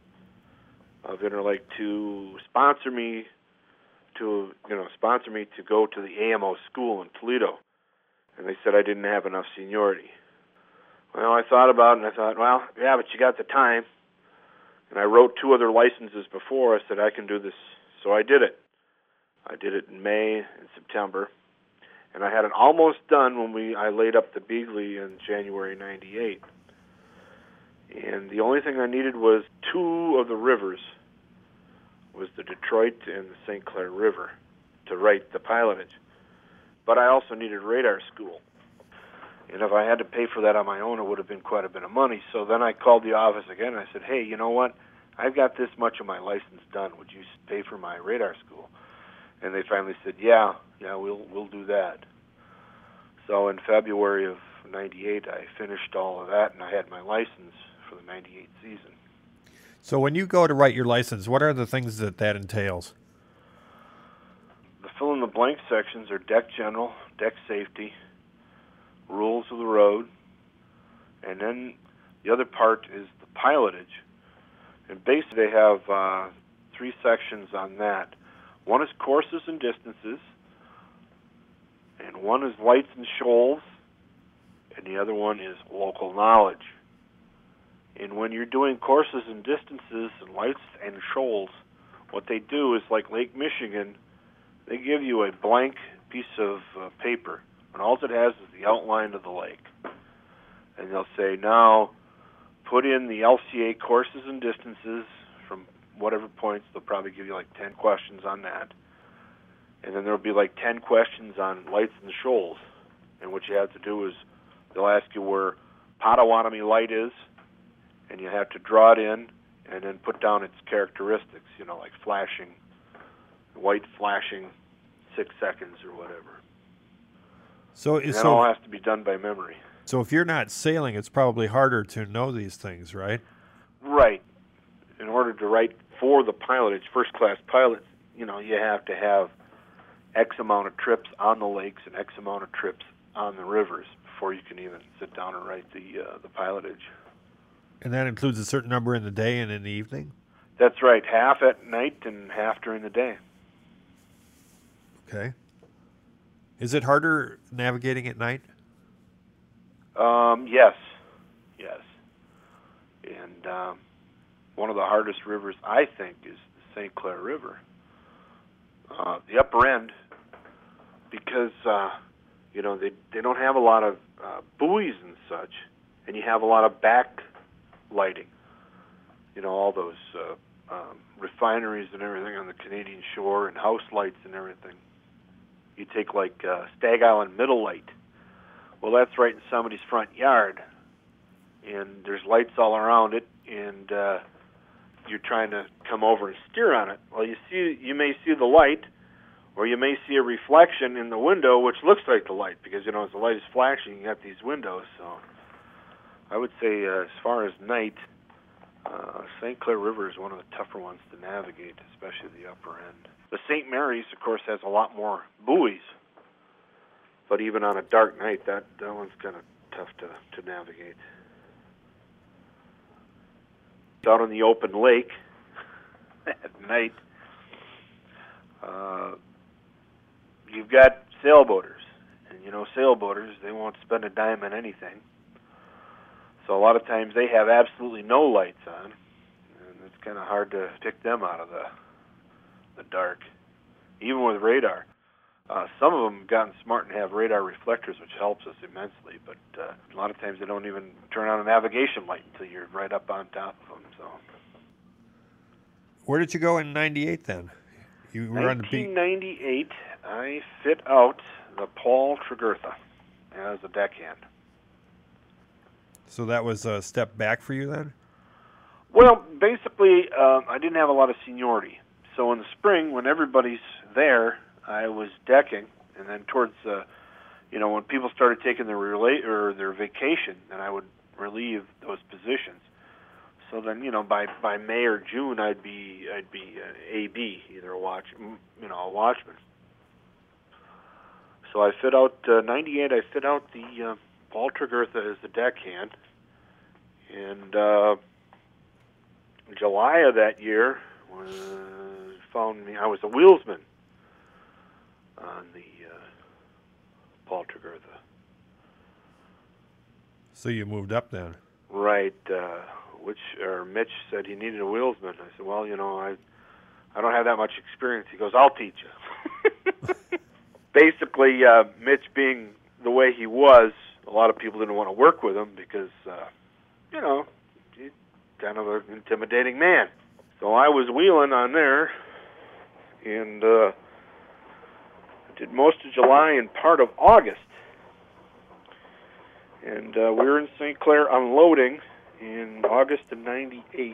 of Interlake to sponsor me to go to the AMO school in Toledo. And they said I didn't have enough seniority. Well, I thought about it, and I thought, well, yeah, but you got the time. And I wrote two other licenses before. I said, I can do this. So I did it. I did it in May and September. And I had it almost done when I laid up the Beagley in January '98. And the only thing I needed was two of the rivers, was the Detroit and the St. Clair River, to write the pilotage. But I also needed radar school. And if I had to pay for that on my own, it would have been quite a bit of money. So then I called the office again, and I said, hey, you know what? I've got this much of my license done. Would you pay for my radar school? And they finally said, yeah, we'll do that. So in February of '98, I finished all of that, and I had my license for the '98 season. So when you go to write your license, what are the things that entails? The fill-in-the-blank sections are deck general, deck safety, rules of the road, and then the other part is the pilotage. And basically they have three sections on that. One is courses and distances, and one is lights and shoals, and the other one is local knowledge. And when you're doing courses and distances and lights and shoals, what they do is, like Lake Michigan, they give you a blank piece of paper, and all it has is the outline of the lake. And they'll say, now put in the LCA courses and distances from whatever points. They'll probably give you like 10 questions on that. And then there'll be like 10 questions on lights and shoals. And what you have to do is they'll ask you where Potawatomi Light is, and you have to draw it in and then put down its characteristics, like flashing, white flashing 6 seconds or whatever. So that all has to be done by memory. So if you're not sailing, it's probably harder to know these things, right? Right. In order to write for the pilotage, first-class pilots, you have to have X amount of trips on the lakes and X amount of trips on the rivers before you can even sit down and write the pilotage. And that includes a certain number in the day and in the evening? That's right. Half at night and half during the day. Okay. Is it harder navigating at night? Yes. And one of the hardest rivers, I think, is the St. Clair River. The upper end, because, they don't have a lot of buoys and such, and you have a lot of back lighting. All those refineries and everything on the Canadian shore and house lights and everything. You take like Stag Island Middle Light. Well, that's right in somebody's front yard, and there's lights all around it, and you're trying to come over and steer on it. Well, you may see the light, or you may see a reflection in the window which looks like the light, because as the light is flashing, you got these windows. So I would say as far as night, St. Clair River is one of the tougher ones to navigate, especially the upper end. The St. Mary's, of course, has a lot more buoys, but even on a dark night, that one's kind of tough to navigate. Out on the open lake at night, you've got sailboaters, and sailboaters, they won't spend a dime on anything. So a lot of times they have absolutely no lights on, and it's kind of hard to pick them out of the dark, even with radar. Some of them have gotten smart and have radar reflectors, which helps us immensely, but a lot of times they don't even turn on a navigation light until you're right up on top of them. So, where did you go in '98 then? You were on the beat. 1998, I fit out the Paul Tregurtha as a deckhand. So that was a step back for you then? Well, basically, I didn't have a lot of seniority. So in the spring, when everybody's there, I was decking, and then towards, when people started taking their vacation, then I would relieve those positions. So then, by May or June, I'd be AB, either a watchman. So I fit out 98. I fit out the Paul Tregurtha as the deckhand, and July of that year found me. I was a wheelsman on the Paul Tregurtha. So you moved up then? Right. Mitch said he needed a wheelsman. I said, well, I don't have that much experience. He goes, I'll teach you. Basically, Mitch being the way he was, a lot of people didn't want to work with him because, he's kind of an intimidating man. So I was wheeling on there, and did most of July and part of August. And we were in St. Clair unloading in August of 98.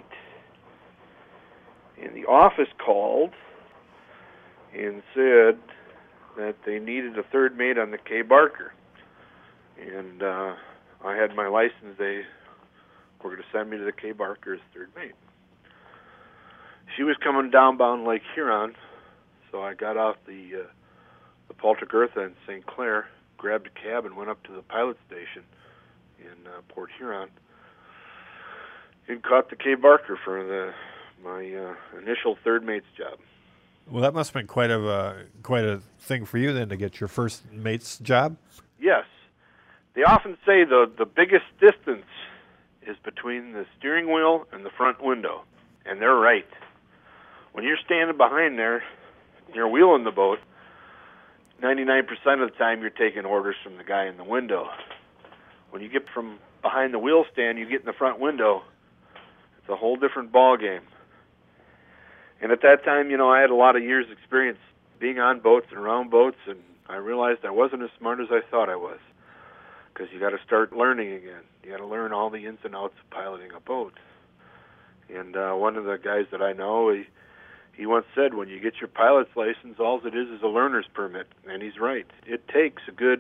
And the office called and said that they needed a third mate on the K. Barker. And I had my license. They were going to send me to the K. Barker as third mate. She was coming downbound Lake Huron, so I got off the Paul Tregurtha in St. Clair, grabbed a cab, and went up to the pilot station in Port Huron, and caught the K. Barker for my initial third mate's job. Well, that must have been quite a thing for you then to get your first mate's job. Yes, they often say the biggest distance is between the steering wheel and the front window, and they're right. When you're standing behind there, you're wheeling the boat. 99% of the time, you're taking orders from the guy in the window. When you get from behind the wheel stand, you get in the front window. It's a whole different ball game. And at that time, I had a lot of years' experience being on boats and around boats, and I realized I wasn't as smart as I thought I was. Because you got to start learning again. You got to learn all the ins and outs of piloting a boat. And one of the guys that I know, he once said, when you get your pilot's license, all it is a learner's permit. And he's right. It takes a good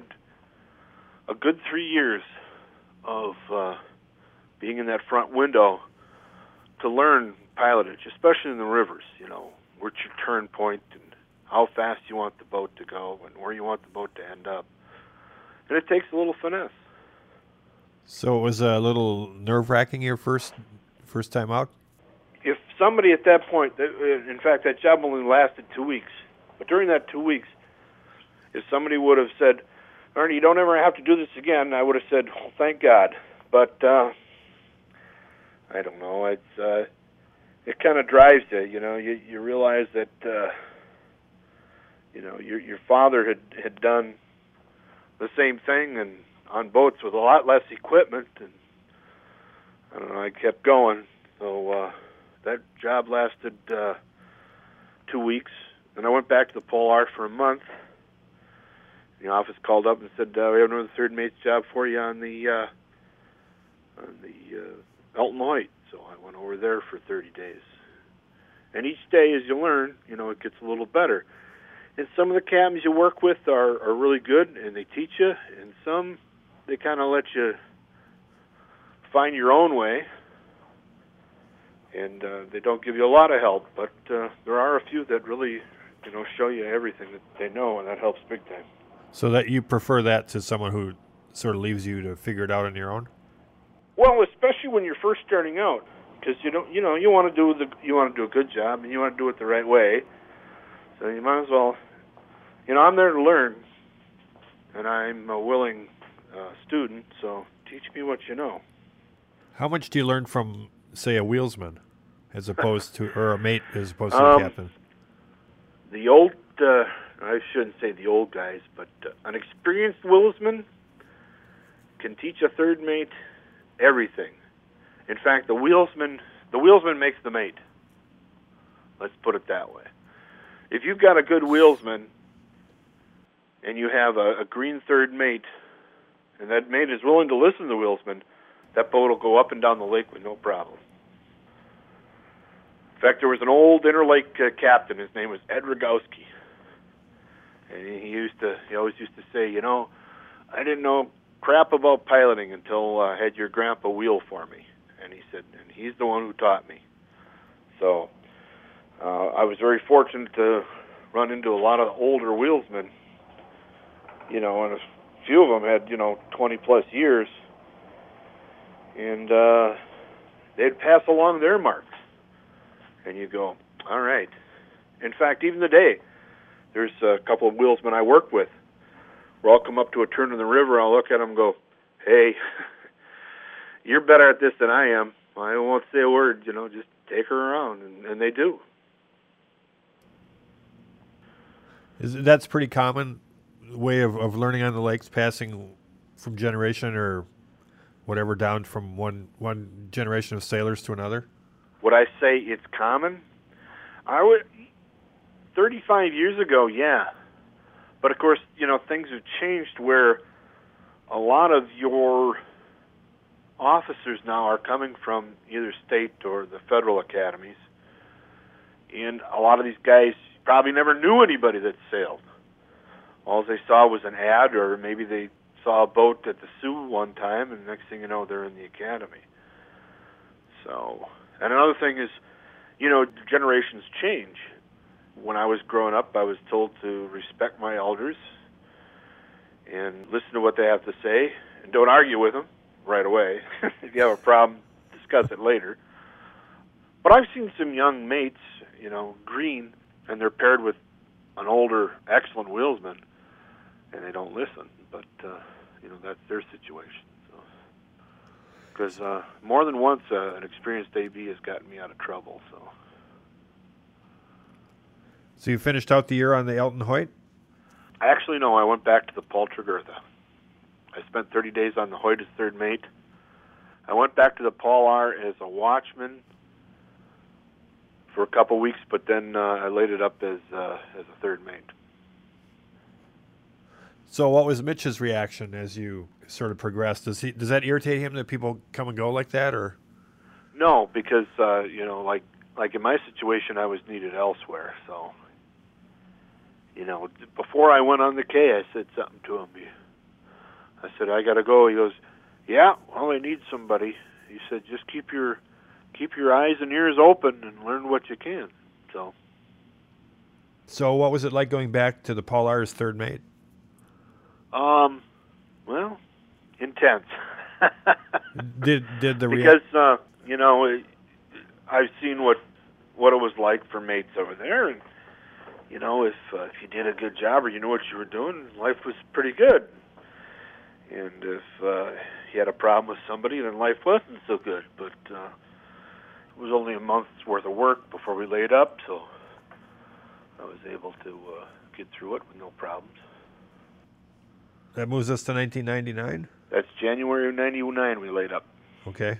3 years of being in that front window to learn pilotage, especially in the rivers. What's your turn point and how fast you want the boat to go and where you want the boat to end up. And it takes a little finesse. So it was a little nerve-wracking your first time out? If somebody at that point, in fact, that job only lasted 2 weeks, but during that 2 weeks, if somebody would have said, Ernie, you don't ever have to do this again, I would have said, oh, thank God. But I don't know. It kind of drives you. You realize that your father had done the same thing and on boats with a lot less equipment, and I don't know. I kept going. So that job lasted 2 weeks. Then I went back to the Polar for a month. The office called up and said, we have another third mate's job for you on the Elton Hoyt. So I went over there for 30 days. And each day, as you learn, it gets a little better. And some of the captains you work with are really good, and they teach you. And some, they kind of let you find your own way. And they don't give you a lot of help. But there are a few that really, show you everything that they know, and that helps big time. So that you prefer that to someone who sort of leaves you to figure it out on your own? Well, especially when you're first starting out, because you want to do a good job and you want to do it the right way. So you might as well, I'm there to learn, and I'm a willing student. So teach me what you know. How much do you learn from, say, a wheelsman, as opposed to, or a mate as opposed to a captain? The old, I shouldn't say the old guys, but an experienced wheelsman can teach a third mate everything. In fact, the wheelsman makes the mate. Let's put it that way. if you've got a good wheelsman and you have a green third mate, and that mate is willing to listen to the wheelsman, that boat will go up and down the lake with no problem. In fact, there was an old Interlake captain. His name was Ed Rogowski. And he always used to say, you know, I didn't know crap about piloting until I had your grandpa wheel for me. And he said, and he's the one who taught me. So I was very fortunate to run into a lot of older wheelsmen, you know, and a few of them had, 20-plus years. And they'd pass along their marks. And you go, all right. In fact, even today, there's a couple of wheelsmen I work with where I'll come up to a turn in the river, I'll look at them and go, hey, you're better at this than I am. I won't say a word, just take her around, and they do. That's pretty common way of learning on the lakes, passing from generation or whatever down from one generation of sailors to another? Would I say it's common? 35 years ago, yeah. But of course, things have changed where a lot of your officers now are coming from either state or the federal academies. And a lot of these guys probably never knew anybody that sailed. All they saw was an ad, or maybe they saw a boat at the Sioux one time, and next thing you know, they're in the academy. So, and another thing is, generations change. When I was growing up, I was told to respect my elders and listen to what they have to say, and don't argue with them right away. If you have a problem, discuss it later. But I've seen some young mates, green, and they're paired with an older, excellent wheelsman, and they don't listen. But, that's their situation. Because more than once, an experienced AB has gotten me out of trouble. So you finished out the year on the Elton Hoyt? Actually, no. I went back to the Paul Tregurtha. I spent 30 days on the Hoyt as third mate. I went back to the Paul R as a watchman for a couple weeks, but then I laid it up as a third mate. So what was Mitch's reaction as you sort of progressed? Does that irritate him that people come and go like that, or? No, because like in my situation, I was needed elsewhere. So, before I went on the K, I said something to him. I said, I got to go. He goes, yeah, well, I need somebody. He said, just keep your eyes and ears open and learn what you can. So what was it like going back to the Paul R as third mate? Well, intense. Did the because I've seen what it was like for mates over there, and if you did a good job or you knew what you were doing, life was pretty good. And if you had a problem with somebody, then life wasn't so good. But it was only a month's worth of work before we laid up, so I was able to get through it with no problems. That moves us to 1999? That's January of 99 we laid up. Okay.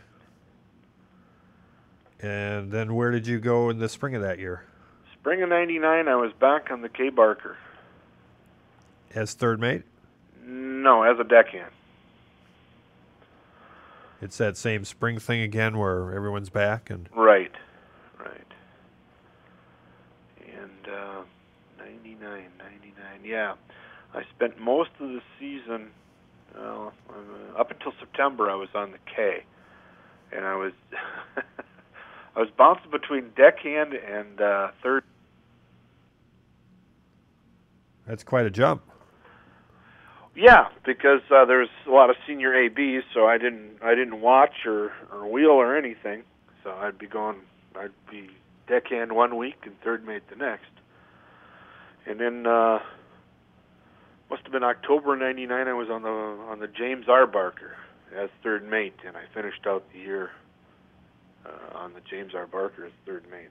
And then where did you go in the spring of that year? Spring of 99, I was back on the K. Barker. As third mate? No, as a deckhand. It's that same spring thing again where everyone's back? Right. And 99, yeah. I spent most of the season, up until September, I was on the K. And I was I was bouncing between deckhand and third. That's quite a jump. Yeah, because there's a lot of senior ABs, so I didn't watch or wheel or anything. So I'd be deckhand one week and third mate the next. And then must have been October '99. I was on the James R. Barker as third mate, and I finished out the year on the James R. Barker as third mate.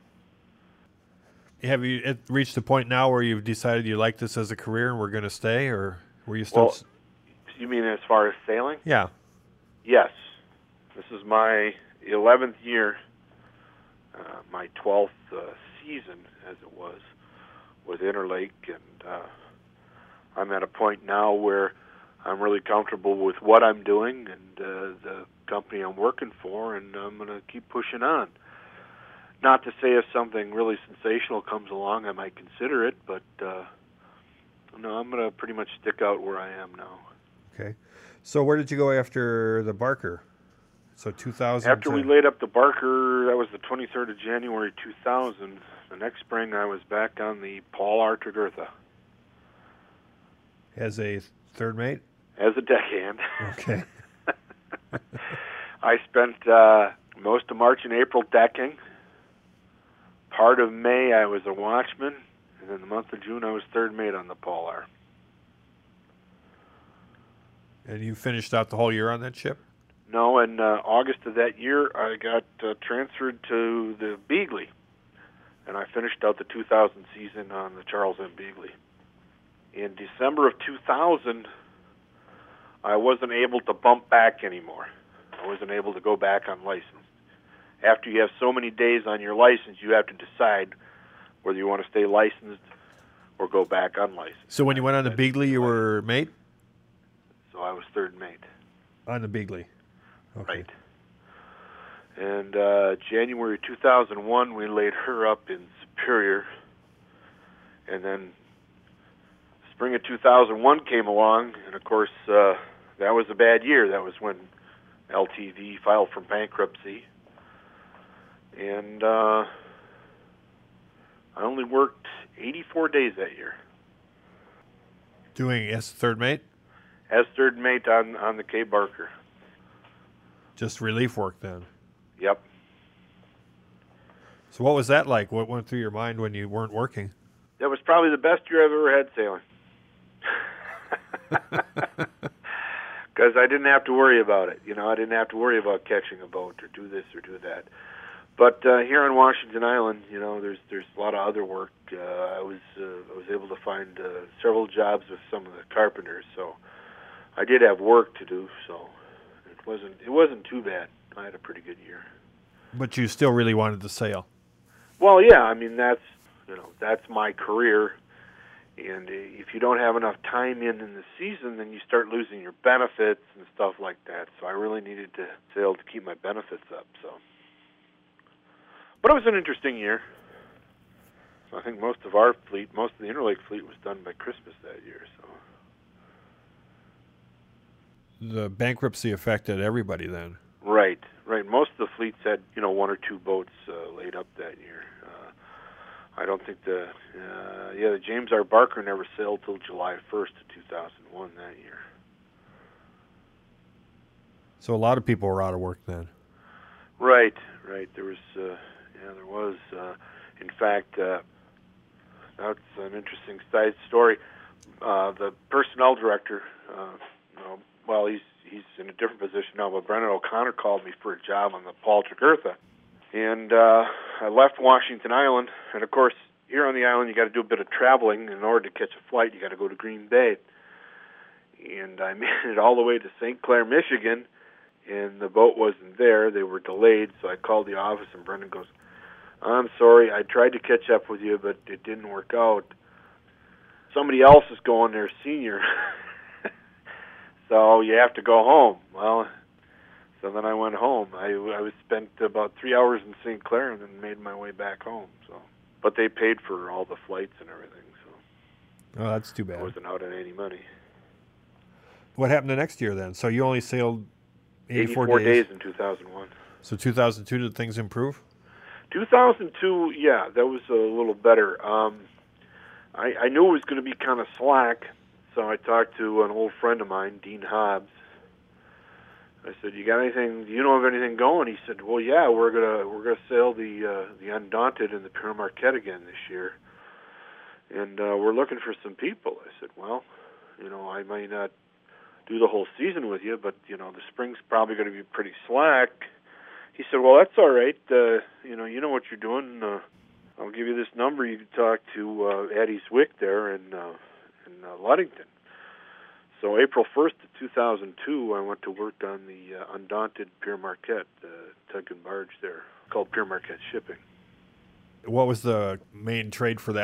Have you reached the point now where you've decided you like this as a career and we're going to stay, or were you still? Well, you mean as far as sailing? Yeah. Yes. This is my 11th year, my 12th season, as it was. with Interlake, and I'm at a point now where I'm really comfortable with what I'm doing and the company I'm working for, and I'm going to keep pushing on. Not to say if something really sensational comes along, I might consider it, but no, I'm going to pretty much stick out where I am now. Okay. So where did you go after the Barker? So 2000. After we laid up the Barker, that was the 23rd of January 2000. The next spring, I was back on the Paul R. Tregurtha. As a third mate? As a deckhand. Okay. I spent most of March and April decking. Part of May, I was a watchman. And then the month of June, I was third mate on the Paul R. And you finished out the whole year on that ship? No, in August of that year, I got transferred to the Beagley, and I finished out the 2000 season on the Charles M. Beagley. In December of 2000, I wasn't able to bump back anymore. I wasn't able to go back on license. After you have so many days on your license, you have to decide whether you want to stay licensed or go back unlicensed. So when you went on the Beagley, you were mate? So I was third mate. On the Beagley. Okay. Right. And January 2001, we laid her up in Superior. And then spring of 2001 came along, and of course, that was a bad year. That was when LTV filed for bankruptcy. And I only worked 84 days that year. Doing as third mate? As third mate on the K. Barker. Just relief work then? Yep. So what was that like? What went through your mind when you weren't working? That was probably the best year I've ever had sailing. Because I didn't have to worry about it. You know, I didn't have to worry about catching a boat or do this or do that. But here on Washington Island, you know, there's a lot of other work. I was able to find several jobs with some of the carpenters, so I did have work to do. So it wasn't too bad. I had a pretty good year. But you still really wanted to sail. Well, yeah. I mean, that's my career. And if you don't have enough time in the season, then you start losing your benefits and stuff like that. So I really needed to sail to keep my benefits up. So, but it was an interesting year. So I think most of our fleet, most of the Interlake fleet, was done by Christmas that year. So The bankruptcy affected everybody then. Right. Most of the fleets had, one or two boats laid up that year. I don't think the James R. Barker never sailed till July 1st of 2001 that year. So a lot of people were out of work then. Right. There was, there was. In fact, that's an interesting side story. The personnel director, he's in a different position now, but Brendan O'Connor called me for a job on the Paul Tregurtha. And I left Washington Island, and of course, here on the island, you got to do a bit of traveling. In order to catch a flight, you got to go to Green Bay. And I made it all the way to St. Clair, Michigan, and the boat wasn't there. They were delayed, so I called the office, and Brendan goes, "I'm sorry, I tried to catch up with you, but it didn't work out. Somebody else is going there, senior, so you have to go home." Well, so then I went home. I spent about 3 hours in St. Clair and then made my way back home. So, but they paid for all the flights and everything. So, oh, that's too bad. I wasn't out on any money. What happened the next year then? So you only sailed 84 days in 2001. So 2002, did things improve? 2002, yeah, that was a little better. I knew it was going to be kind of slack, so I talked to an old friend of mine, Dean Hobbs. I said, "You got anything? Do you know of anything going?" He said, "Well, yeah, we're gonna sail the Undaunted and the Pere Marquette again this year, and we're looking for some people." I said, "Well, I might not do the whole season with you, but the spring's probably going to be pretty slack." He said, "Well, that's all right. You know what you're doing. I'll give you this number. You can talk to Addie Zwick there in Ludington." So April 1st of 2002, I went to work on the Undaunted Pere Marquette, tug and barge there, called Pere Marquette Shipping. What was the main trade for that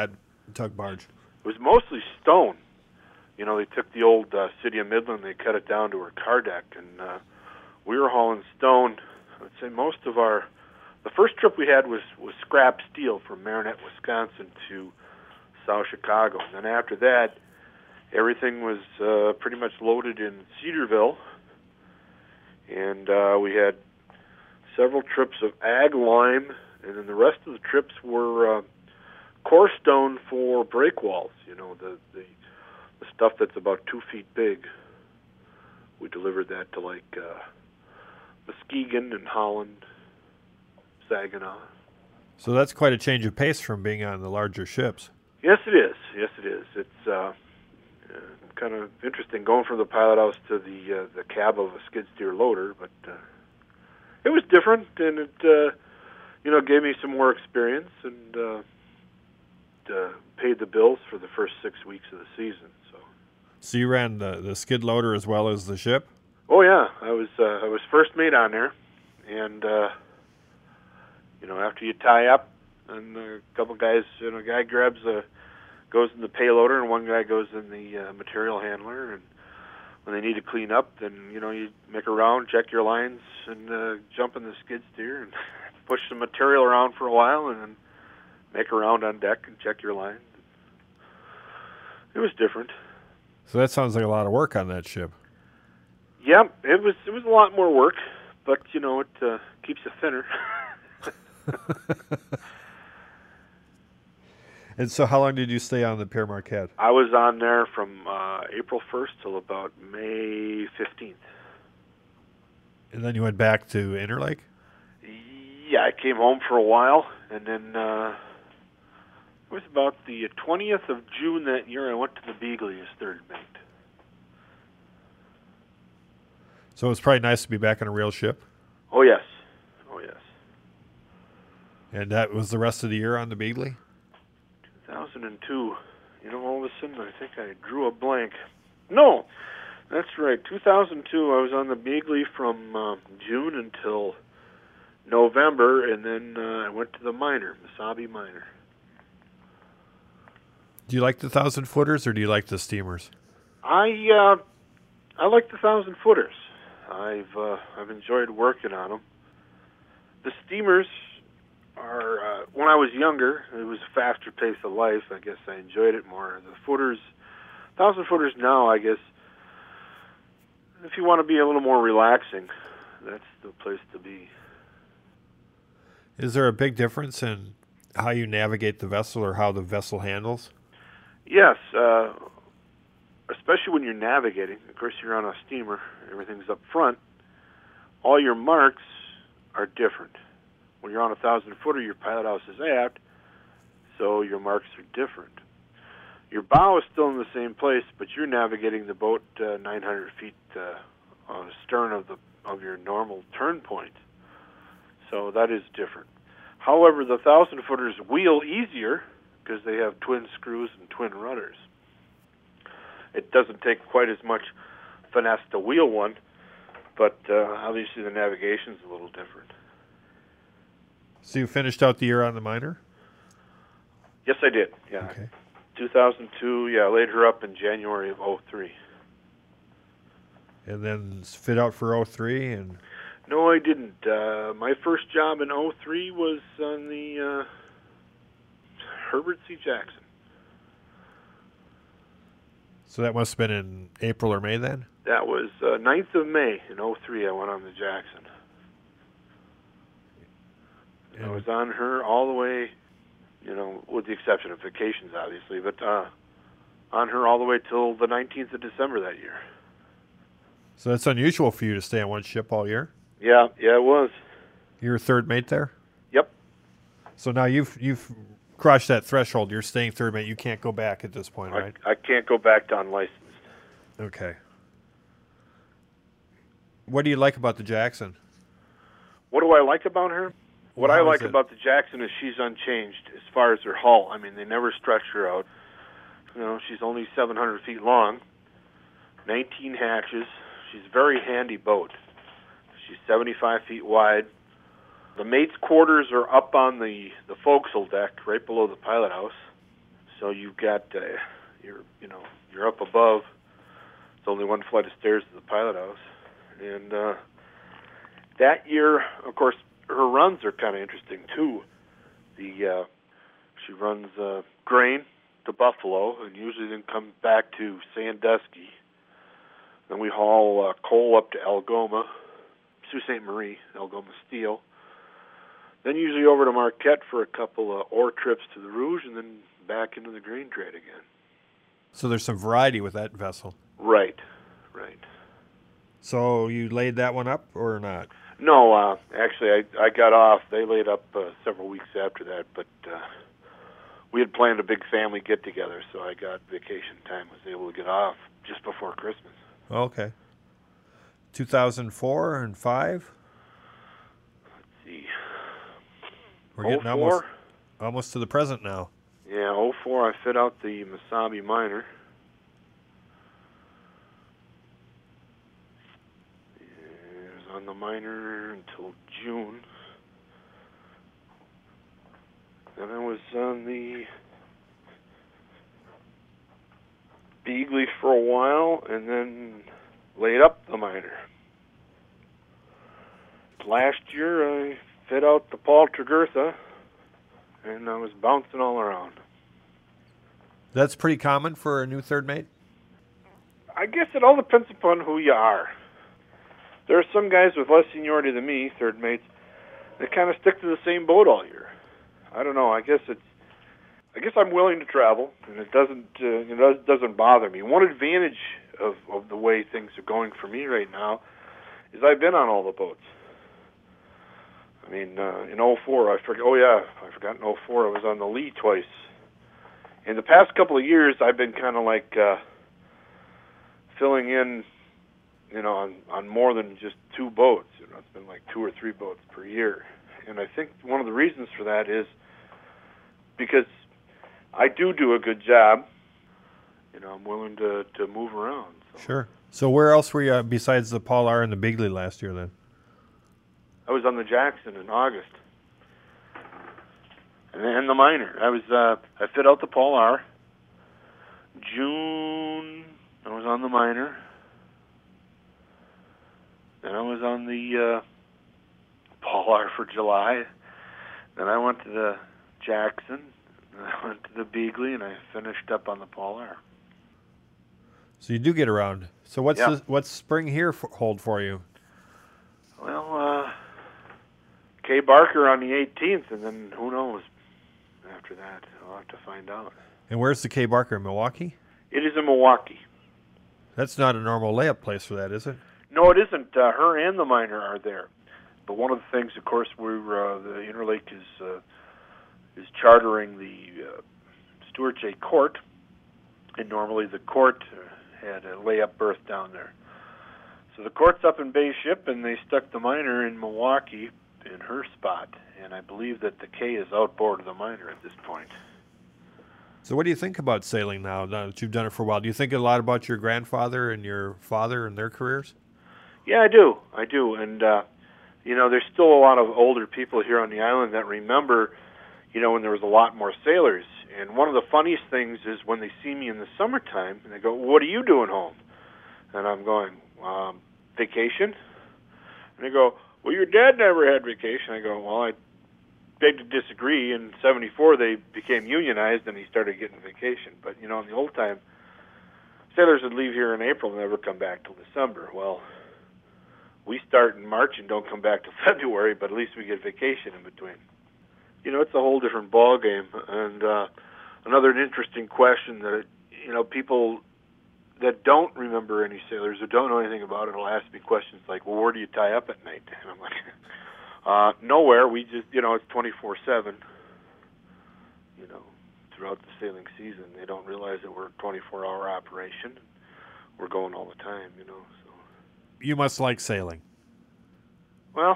Tug barge. It was mostly stone. You know, they took the old City of Midland, they cut it down to her car deck, and we were hauling stone. I'd say most of the first trip we had was scrap steel from Marinette, Wisconsin to South Chicago. And then after that, everything was pretty much loaded in Cedarville. And we had several trips of ag lime, and then the rest of the trips were core stone for break walls, you know, the stuff that's about 2 feet big. We delivered that to like Muskegon and Holland, Saginaw. So that's quite a change of pace from being on the larger ships. Yes, it is. Yes, it is. It's kind of interesting going from the pilot house to the cab of a skid steer loader, but it was different, and it gave me some more experience and paid the bills for the first 6 weeks of the season. So you ran the skid loader as well as the ship? Oh yeah, I was first mate on there, and after you tie up, and a couple guys, a guy goes in the payloader, and one guy goes in the material handler, and when they need to clean up, then you make a round, check your lines, and jump in the skid steer and push some material around for a while, and then make a round on deck and check your lines. It was different. So that sounds like a lot of work on that ship. Yeah, it was a lot more work, but it keeps you thinner. And so how long did you stay on the Pere Marquette? I was on there from April 1st till about May 15th. And then you went back to Interlake? Yeah, I came home for a while, and then it was about the 20th of June that year I went to the Beagley as third mate. So it was probably nice to be back on a real ship? Oh, yes. Oh, yes. And that was the rest of the year on the Beagley? 2002. All of a sudden I think I drew a blank. No, that's right. 2002, I was on the Beagley from June until November, and then I went to the minor, Mesabi Minor. Do you like the 1,000-footers, or do you like the steamers? I like the 1,000-footers. I've enjoyed working on them. The steamers are, when I was younger, it was a faster pace of life. I guess I enjoyed it more. The footers, 1,000-footers now, I guess, if you want to be a little more relaxing, that's the place to be. Is there a big difference in how you navigate the vessel or how the vessel handles? Yes, especially when you're navigating. Of course, you're on a steamer. Everything's up front. All your marks are different. When you're on a 1,000-footer, your pilot house is aft, so your marks are different. Your bow is still in the same place, but you're navigating the boat 900 feet on the stern of your normal turn point. So that is different. However, the 1,000-footers wheel easier because they have twin screws and twin rudders. It doesn't take quite as much finesse to wheel one, but obviously the navigation's a little different. So you finished out the year on the minor? Yes, I did. Yeah. Okay. 2002. Yeah, I laid her up in January of 2003. And then fit out for 2003 and. No, I didn't. My first job in 2003 was on the Herbert C. Jackson. So that must have been in April or May then? That was 9th of May in 2003. I went on the Jackson. I was on her all the way, with the exception of vacations, obviously, but on her all the way till the 19th of December that year. So that's unusual for you to stay on one ship all year? Yeah, it was. You're a third mate there? Yep. So now you've crossed that threshold. You're staying third mate. You can't go back at this point, right? I can't go back to unlicensed. Okay. What do you like about the Jackson? What do I like about her? What I like it? about the Jackson is she's unchanged as far as her hull. I mean, they never stretch her out. She's only 700 feet long, 19 hatches. She's a very handy boat. She's 75 feet wide. The mate's quarters are up on the forecastle deck, right below the pilot house. So you've got you're up above. It's only one flight of stairs to the pilot house, and that year, of course, her runs are kind of interesting too. She runs grain to Buffalo, and usually then comes back to Sandusky. Then we haul coal up to Algoma, Sault Ste. Marie, Algoma Steel. Then usually over to Marquette for a couple of ore trips to the Rouge, and then back into the grain trade again. So there's some variety with that vessel. Right. So you laid that one up or not? No, actually, I got off. They laid up several weeks after that, but we had planned a big family get-together, so I got vacation time, was able to get off just before Christmas. Okay. 2004 and 5? Let's see. We're getting almost to the present now. Yeah, 04, I fit out the Mesabi Miner. It was on the Miner until June. Then I was on the Beagley for a while, and then laid up the Miner. Last year, I fit out the Paul Tregurtha, and I was bouncing all around. That's pretty common for a new third mate? I guess it all depends upon who you are. There are some guys with less seniority than me, third mates, that kind of stick to the same boat all year. I don't know. I guess I'm willing to travel, and it doesn't bother me. One advantage of the way things are going for me right now is I've been on all the boats. I mean, in 04, I forgot in 04 I was on the Lee twice. In the past couple of years, I've been kind of like filling in, on more than just two boats. It's been like 2 or 3 boats per year. And I think one of the reasons for that is because I do a good job. I'm willing to move around. So. Sure. So where else were you besides the Paul R. and the Beagley last year then? I was on the Jackson in August. And the Miner. I fit out the Paul R. June, I was on the Miner. Then I was on the Paul R. for July. Then I went to the Jackson. Then I went to the Beagley, and I finished up on the Paul R. So you do get around. So what's spring here hold for you? Well, Kay Barker on the 18th, and then who knows after that. I'll have to find out. And where's the Kay Barker, in Milwaukee? It is in Milwaukee. That's not a normal layup place for that, is it? No, it isn't. Her and the Miner are there. But one of the things, of course, the Interlake is chartering the Stuart J. Court, and normally the Court had a layup berth down there. So the Court's up in Bay Ship, and they stuck the Miner in Milwaukee in her spot, and I believe that the K is outboard of the Miner at this point. So what do you think about sailing now that you've done it for a while? Do you think a lot about your grandfather and your father and their careers? Yeah, I do, and there's still a lot of older people here on the island that remember, when there was a lot more sailors. And one of the funniest things is when they see me in the summertime, and they go, "What are you doing home?" And I'm going, "Vacation?" And they go, "Well, your dad never had vacation." I go, "Well, I beg to disagree. In '74, they became unionized, and he started getting vacation. But, in the old time, sailors would leave here in April and never come back till December. Well, we start in March and don't come back till February, but at least we get vacation in between. It's a whole different ball game. And another interesting question that, people that don't remember any sailors or don't know anything about it will ask me questions like, "Well, where do you tie up at night?" And I'm like, nowhere. We just, it's 24/7, throughout the sailing season. They don't realize that we're a 24-hour operation. We're going all the time, so. You must like sailing. Well,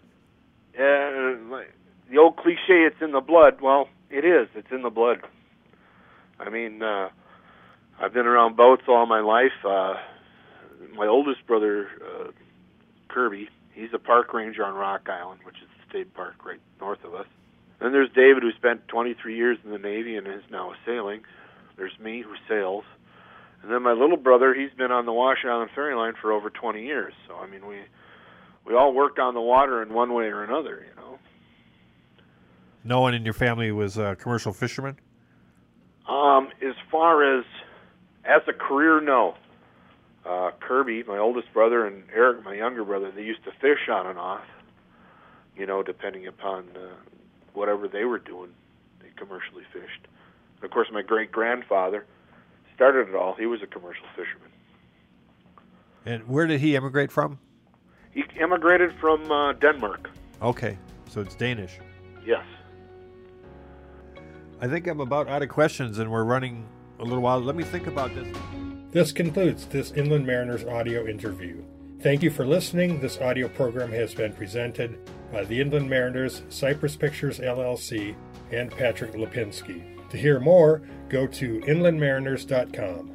the old cliche, it's in the blood. Well, it is. It's in the blood. I mean, I've been around boats all my life. My oldest brother, Kirby, he's a park ranger on Rock Island, which is the state park right north of us. And there's David, who spent 23 years in the Navy and is now sailing. There's me, who sails. And then my little brother, he's been on the Wash Island Ferry Line for over 20 years. So, I mean, we all worked on the water in one way or another, you know. No one in your family was a commercial fisherman? As far as a career, no. Kirby, my oldest brother, and Eric, my younger brother, they used to fish on and off, you know, depending upon whatever they were doing. They commercially fished. And of course, my great-grandfather started it all. He was a commercial fisherman. And where did he emigrate from? He immigrated from Denmark. Okay, so it's Danish. Yes. I think I'm about out of questions, and we're running a little while. Let me think about this. This concludes this Inland Mariners audio interview. Thank you for listening. This audio program has been presented by the Inland Mariners, Cypress Pictures LLC, and Patrick Lipinski. To hear more, go to inlandmariners.com.